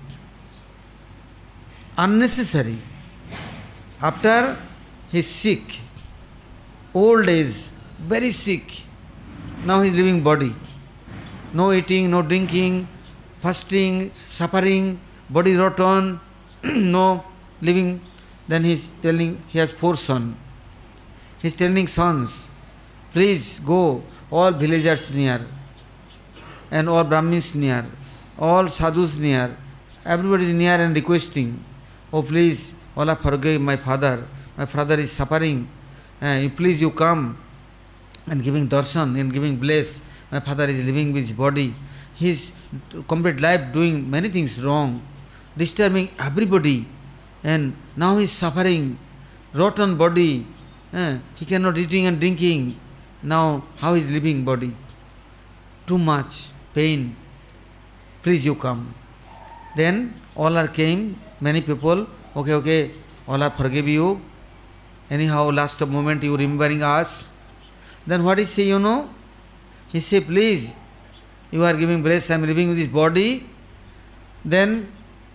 Unnecessary. After he is sick, old age, very sick. Now he is living body. No eating, no drinking, fasting, suffering, body rotten, no living. Then he is telling, he has 4 sons. He is telling sons, please go, all villagers near, and all Brahmins near, all sadhus near, everybody is near and requesting, oh please, Allah forgive my father is suffering, please you come, and giving darshan and giving bless, my father is living with his body, his complete life doing many things wrong, disturbing everybody, and now he is suffering, rotten body, he cannot eating and drinking, now how is living body? Too much pain, please you come. Then all are came, many people, okay, Allah forgive you, anyhow last moment you remembering us. Then what he say, you know? He say, please, you are giving bless, I am living with this body, then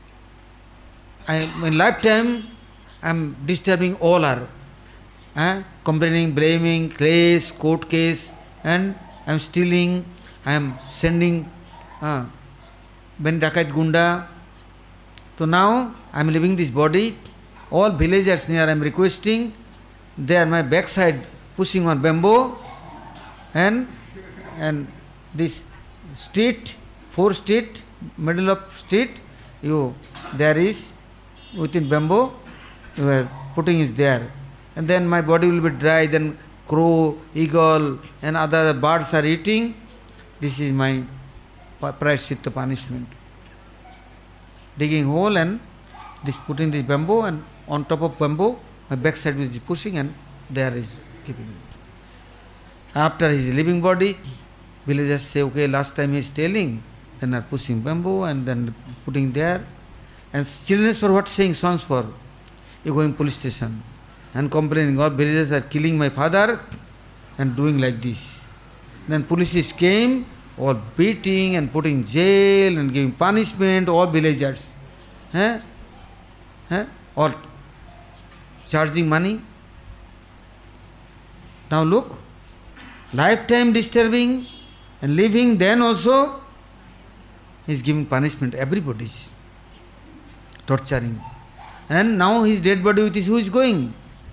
in lifetime I am disturbing all are, complaining, blaming, case, court case, and I am stealing, I am sending Ben Dakat Gunda. So now I am living this body, all villagers near I am requesting, they are my backside pushing on bamboo, and this street, 4 street, middle of street, there is within bamboo, you are putting is there. And then my body will be dry, then crow, eagle and other birds are eating. This is my prashchitta punishment. Digging hole and this putting this bamboo, and on top of bamboo, my backside is pushing, and there is keeping it. After his living body, villagers say, okay, last time he is telling, then are pushing bamboo and then putting there. And children for what saying, sons for? You going police station and complaining, all villagers are killing my father and doing like this. Then police came, all beating and putting jail and giving punishment, all villagers. Or charging money. Now look, lifetime disturbing and living, then also he is giving punishment, everybody is torturing. And now his dead body with his, who is going?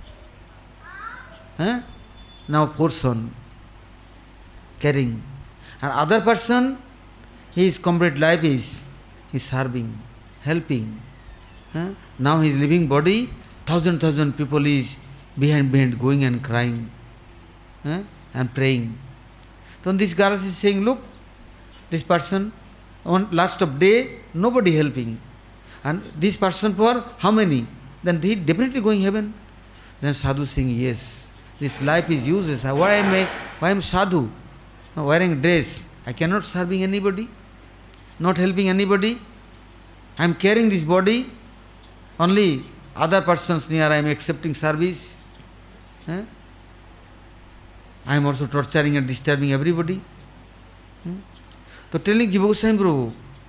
Now 4 sons carrying. And other person, his complete life is serving, helping. Now his living body, thousand people is behind going and crying, and praying. So this girl is saying, look, this person, on last of day, nobody helping. And this person for how many? Then he definitely going heaven. Then sadhu saying, yes, this life is useless. Why am sadhu? Wearing dress. I cannot serving anybody, not helping anybody. I am carrying this body. Only other persons near I am accepting service. I am also torturing and disturbing everybody. So telling Jiva Goswami Prabhu,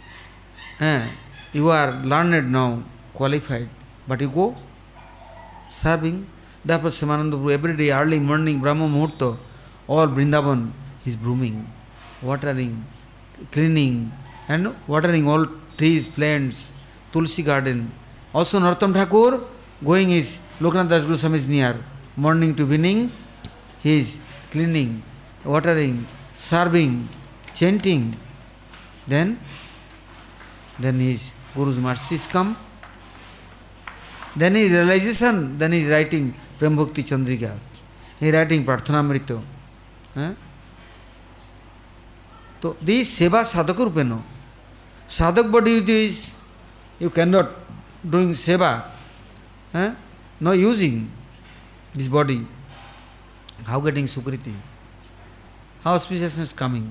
you are learned now, qualified, but you go serving. Therefore Shyamananda Prabhu every day, early morning, Brahma Muhurta, all Vrindavan is brooming, watering, cleaning, and watering all trees, plants, Tulsi garden. Also Narottam Thakur going is Lokanath Das Goswami is near. Morning to evening, he is cleaning, watering, serving, chanting. Then his Guru's mercies come. Then his realization, then he is writing Prem Bhakti Chandrika. He is writing Prarthanamrita. So this seva sadhaka rupena. Sadhak body is, you cannot doing seva, no using this body. How getting sukriti? How auspiciousness is coming?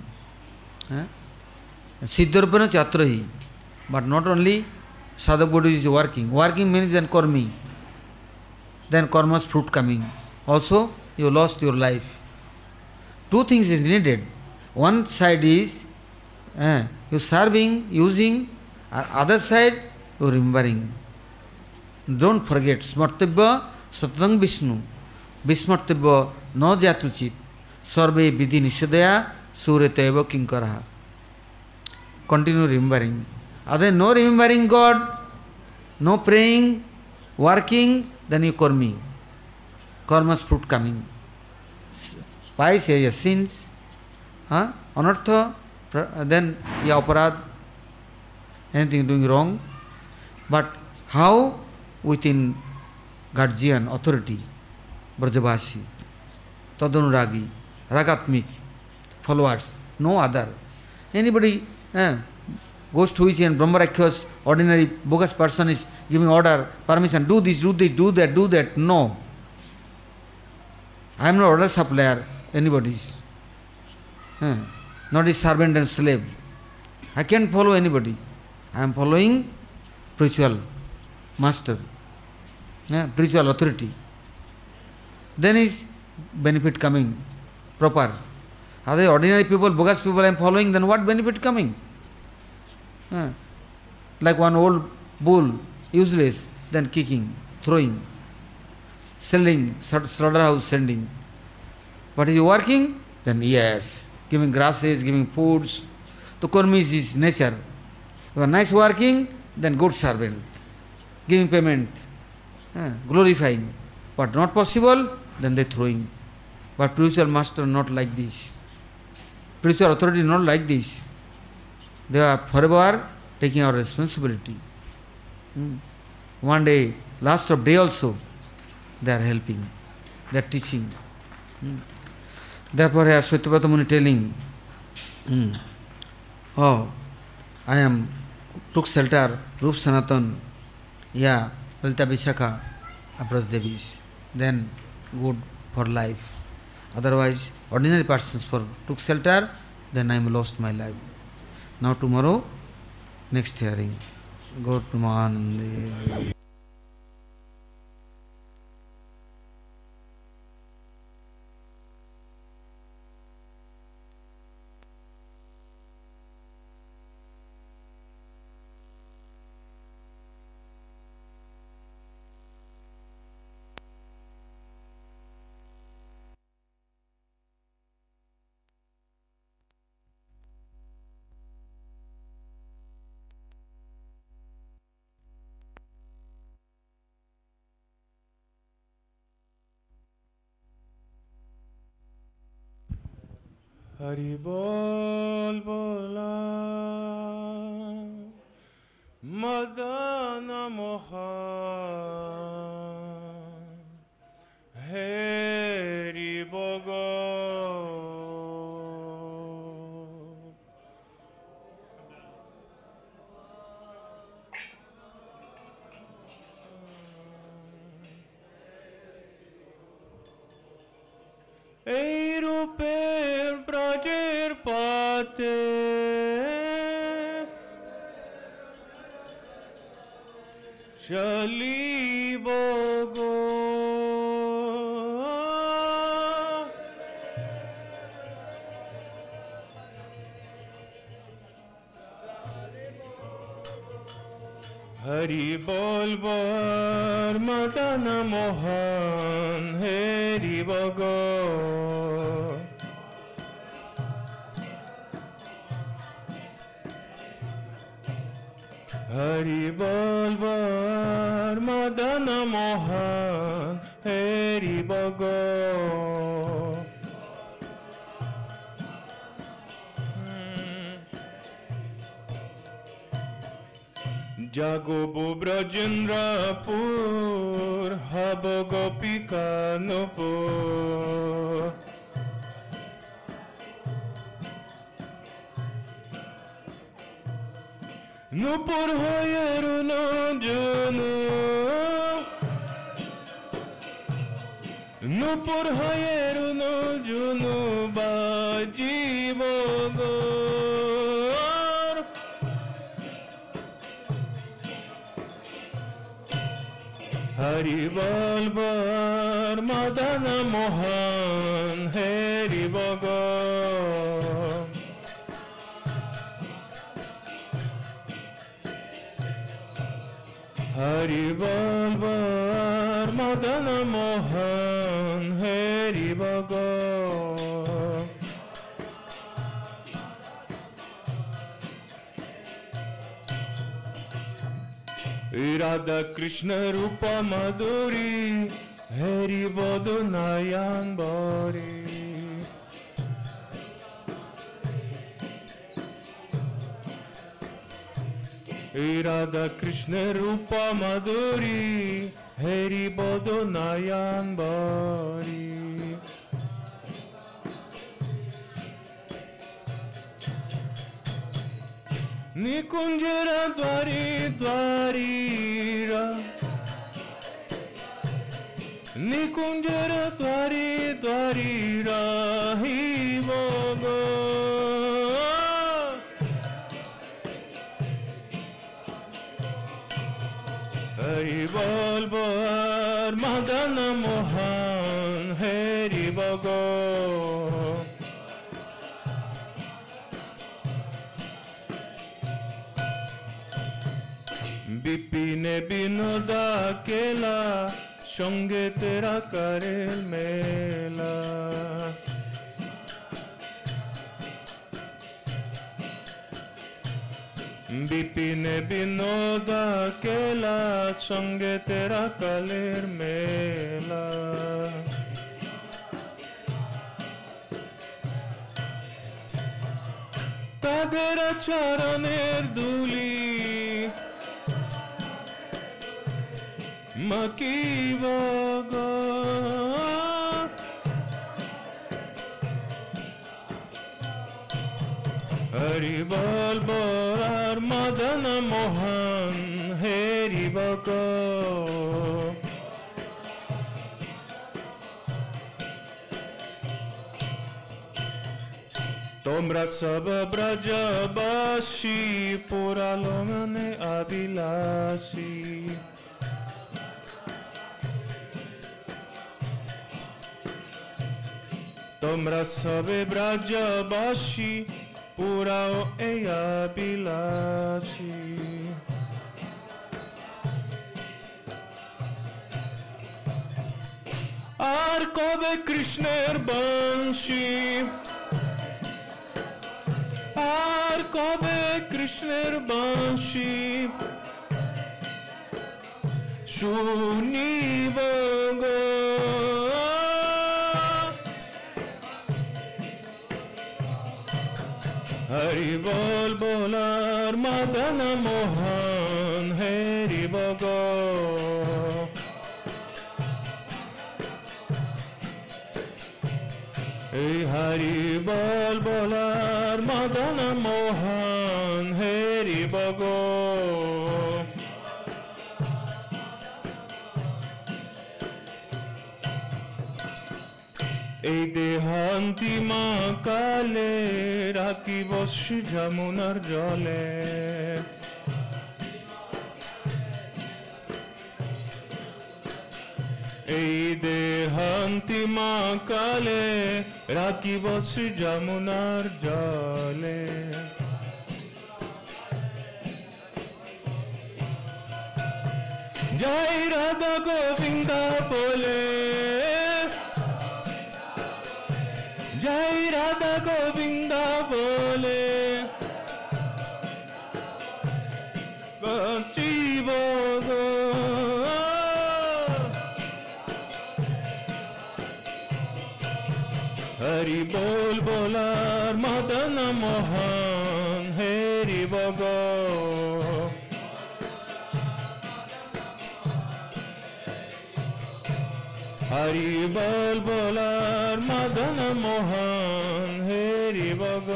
Siddharpana chatrahi. But not only sadhak body is working. Working means then karmi. Then karma's fruit coming. Also, you lost your life. Two things is needed. One side is you serving, using, other side you remembering. Don't forget, smartibha satang Vishnu, vismartibha no jatuchit, sarve vidhi nishadaya sureteva kinkaraha. Continue remembering. Other no remembering God, no praying, working, then you karmi. Karma's fruit coming. Why say your sins? Anartha, then ya aparad, anything doing wrong. But how? Within guardian authority, Brajavasi, Tadunuragi, Ragatmik, followers, no other. Anybody goes to his and Brahmarakhyas, ordinary bogus person is giving order, permission, do this, do that. No. I am not order supplier, anybody's. Not a servant and slave. I can't follow anybody. I am following spiritual master, spiritual authority. Then is benefit coming proper. Other ordinary people, bogus people I am following, then what benefit coming? Like one old bull, useless, then kicking, throwing, selling, slaughterhouse sending. But is he working? Then yes, giving grasses, giving foods. To karma is his nature. You are nice working, then good servant, giving payment, glorifying. But not possible, then they throwing. But spiritual master not like this. Spiritual authority not like this. They are forever taking our responsibility. One day, last of day also, they are helping, they are teaching. Therefore, here Shwetabhrata Muni telling, oh, I took shelter, Rup Sanatan, Lalita Vishakha, approach Devis, then good for life. Otherwise, ordinary persons took shelter, then I am lost my life. Now tomorrow, next hearing. Gaur Pramanande. Hari bol bola Madana Moha এই রূপের ব্রজের পথে চলিব গো। হরি বলবার মদন মোহন হেরি বগ। হরি বলবার মদন মোহন হেরি বগ। জাগব ব্রজেন্দ্রপুর হব গোপিকা নূপুর। নূপুর হয়ে রুনো জুনু, নূপুর হয়ে রুনো জুনু বাজিব গো। হরি বলবার মদন মোহন হেরি বগ। হরি বলবার মদন মোহন হেরি বগ। রাধা কৃষ্ণ রূপ মধুরী হেরি বদ নয়ন বরে। রাধা কৃষ্ণ রূপ মধুরী হেরি বদ নয়ন বরে। নিকুঞ্জের দ্বারি দ্বারিরা, নিকুঞ্জের দ্বারি দ্বারিরা হিব গো। হরি বলবার মদন মোহন হেরি বগ। বিপিনে বিনোদা কেলা সঙ্গে তেরা করে মেলা। বিপিনে বিনোদা কেলা সঙ্গে তেরা কালের মেলা। তাদের চরণের ধুলি মাকিব গো। হরি বলবার মদন মোহন হেরি বগ। তোমরা সব ব্রজবাসী পুরালো মনে অবিলাসী। তোমরা সবে ব্রজবাসী পুরাও এই অবিলাসী। আর কবে কৃষ্ণের বংশী, আর কবে কৃষ্ণের বংশী শুনিব গো। হরি বল বলার মদন মোহন হেরি বগ। এই হরি বল বলার মদন মোহন হেরি বগ। এই দেহান্তিমা কালে রাখিব যমুনার জলে এই দেহান্তিমা কালে রাখিব যমুনার জলে জয় রাধা গোবিন্দা বলে জয় রাধা গোবিন্দা বলে জীব হরি বল বলার মদন মোহন হরি বগ হরি বল বলার মদন মোহন হরি বগ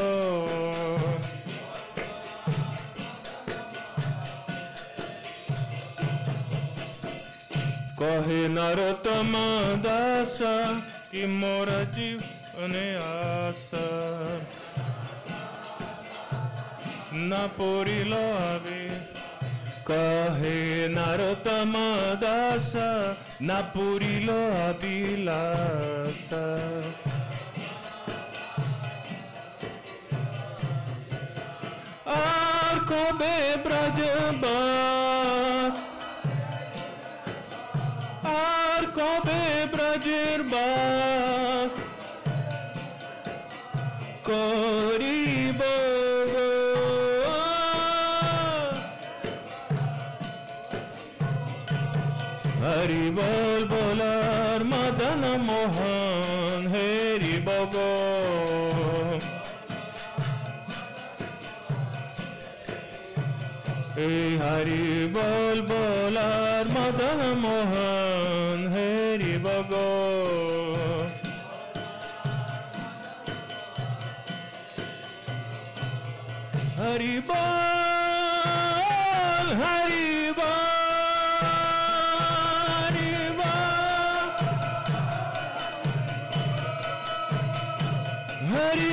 কহে নরোত্তম দাস কি মোর জীবনে আশা না পড়িল আবে কহে নরোত্তম দাস না পুরিল অবিলাস আর কবে ব্রজবাস আর কবে ব্রজের বাস করিব হরি বল বলার মদন মোহন হরি বগ এই হরি বল বলার মদন মোহন হরি বগ হরি বল হরি বল হরি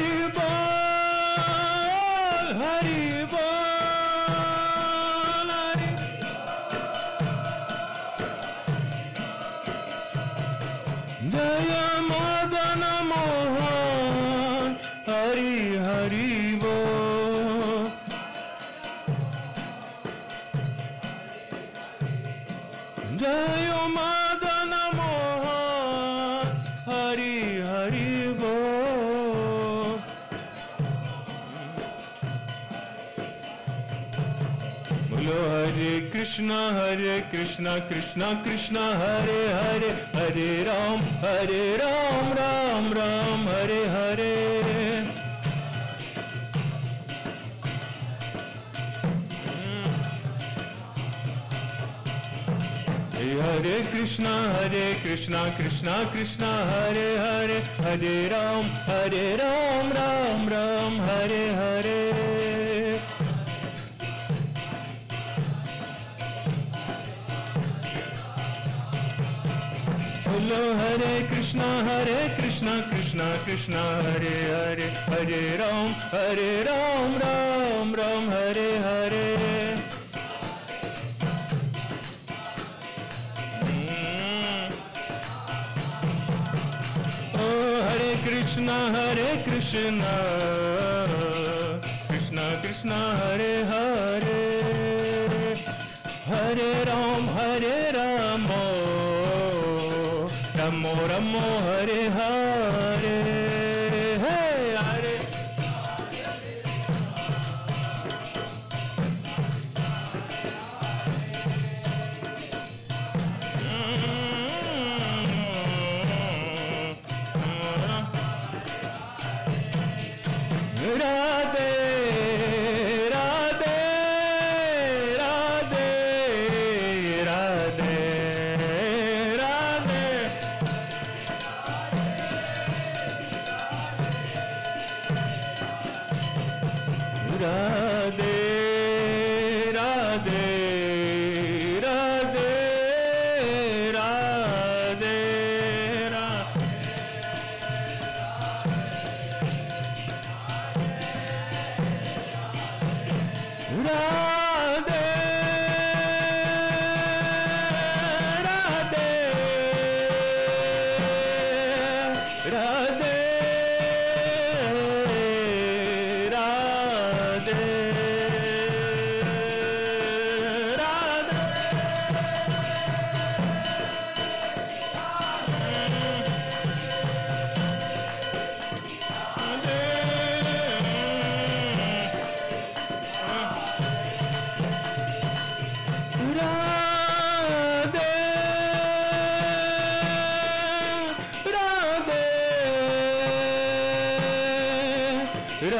বল হরি বল জয় মদন মোহন হরি হরি বল জয় মদন মোহন হরি হরি বল बोलो हरे कृष्णा कृष्णा कृष्णा हरे हरे हरे राम राम राम हरे हरे हरे कृष्णा कृष्णा कृष्णा हरे हरे हरे राम राम राम हरे हरे बोलो हरे कृष्णा कृष्णा कृष्णा हरे हरे हरे राम राम राम हरे हरे ओ हरे कृष्णा कृष्णा कृष्णा हरे हरे हरे राम रमो रमो हरे हरे हे हरे राधे राधे राधे राधे राधे राधे राधे राधे राधे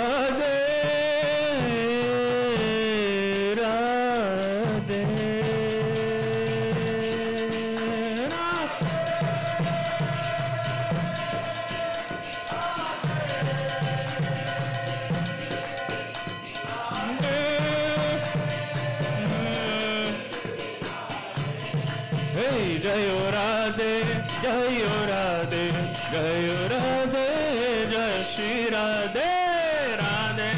राधे राधे जय राधे जय राधे जय राधे जय श्री राधे राधे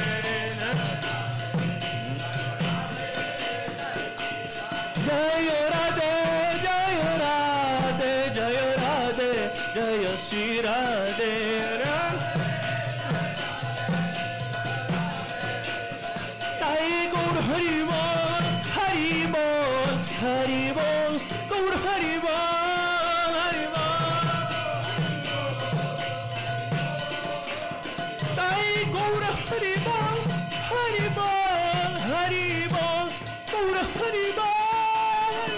जय राधे जय राधे जय राधे जय श्री राधे ताई गौर हरि बोल हरि बोल हरि बोल गौर हरि बोल हरि बोल ताई गौर हरि बोल हरि बोल हरि बोल गौर हरि बोल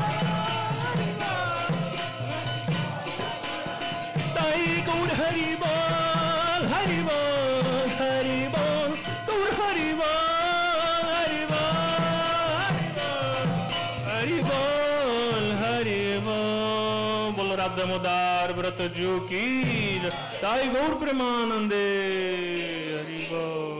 ताई गौर हरि बोल हरि बोल हरि बोल गौर हरि बोल हरि बोल हरि बोल हरि बोल बोलो राधा दामोदर व्रत जो की ताई गौर प्रेमानंदे हरि बोल।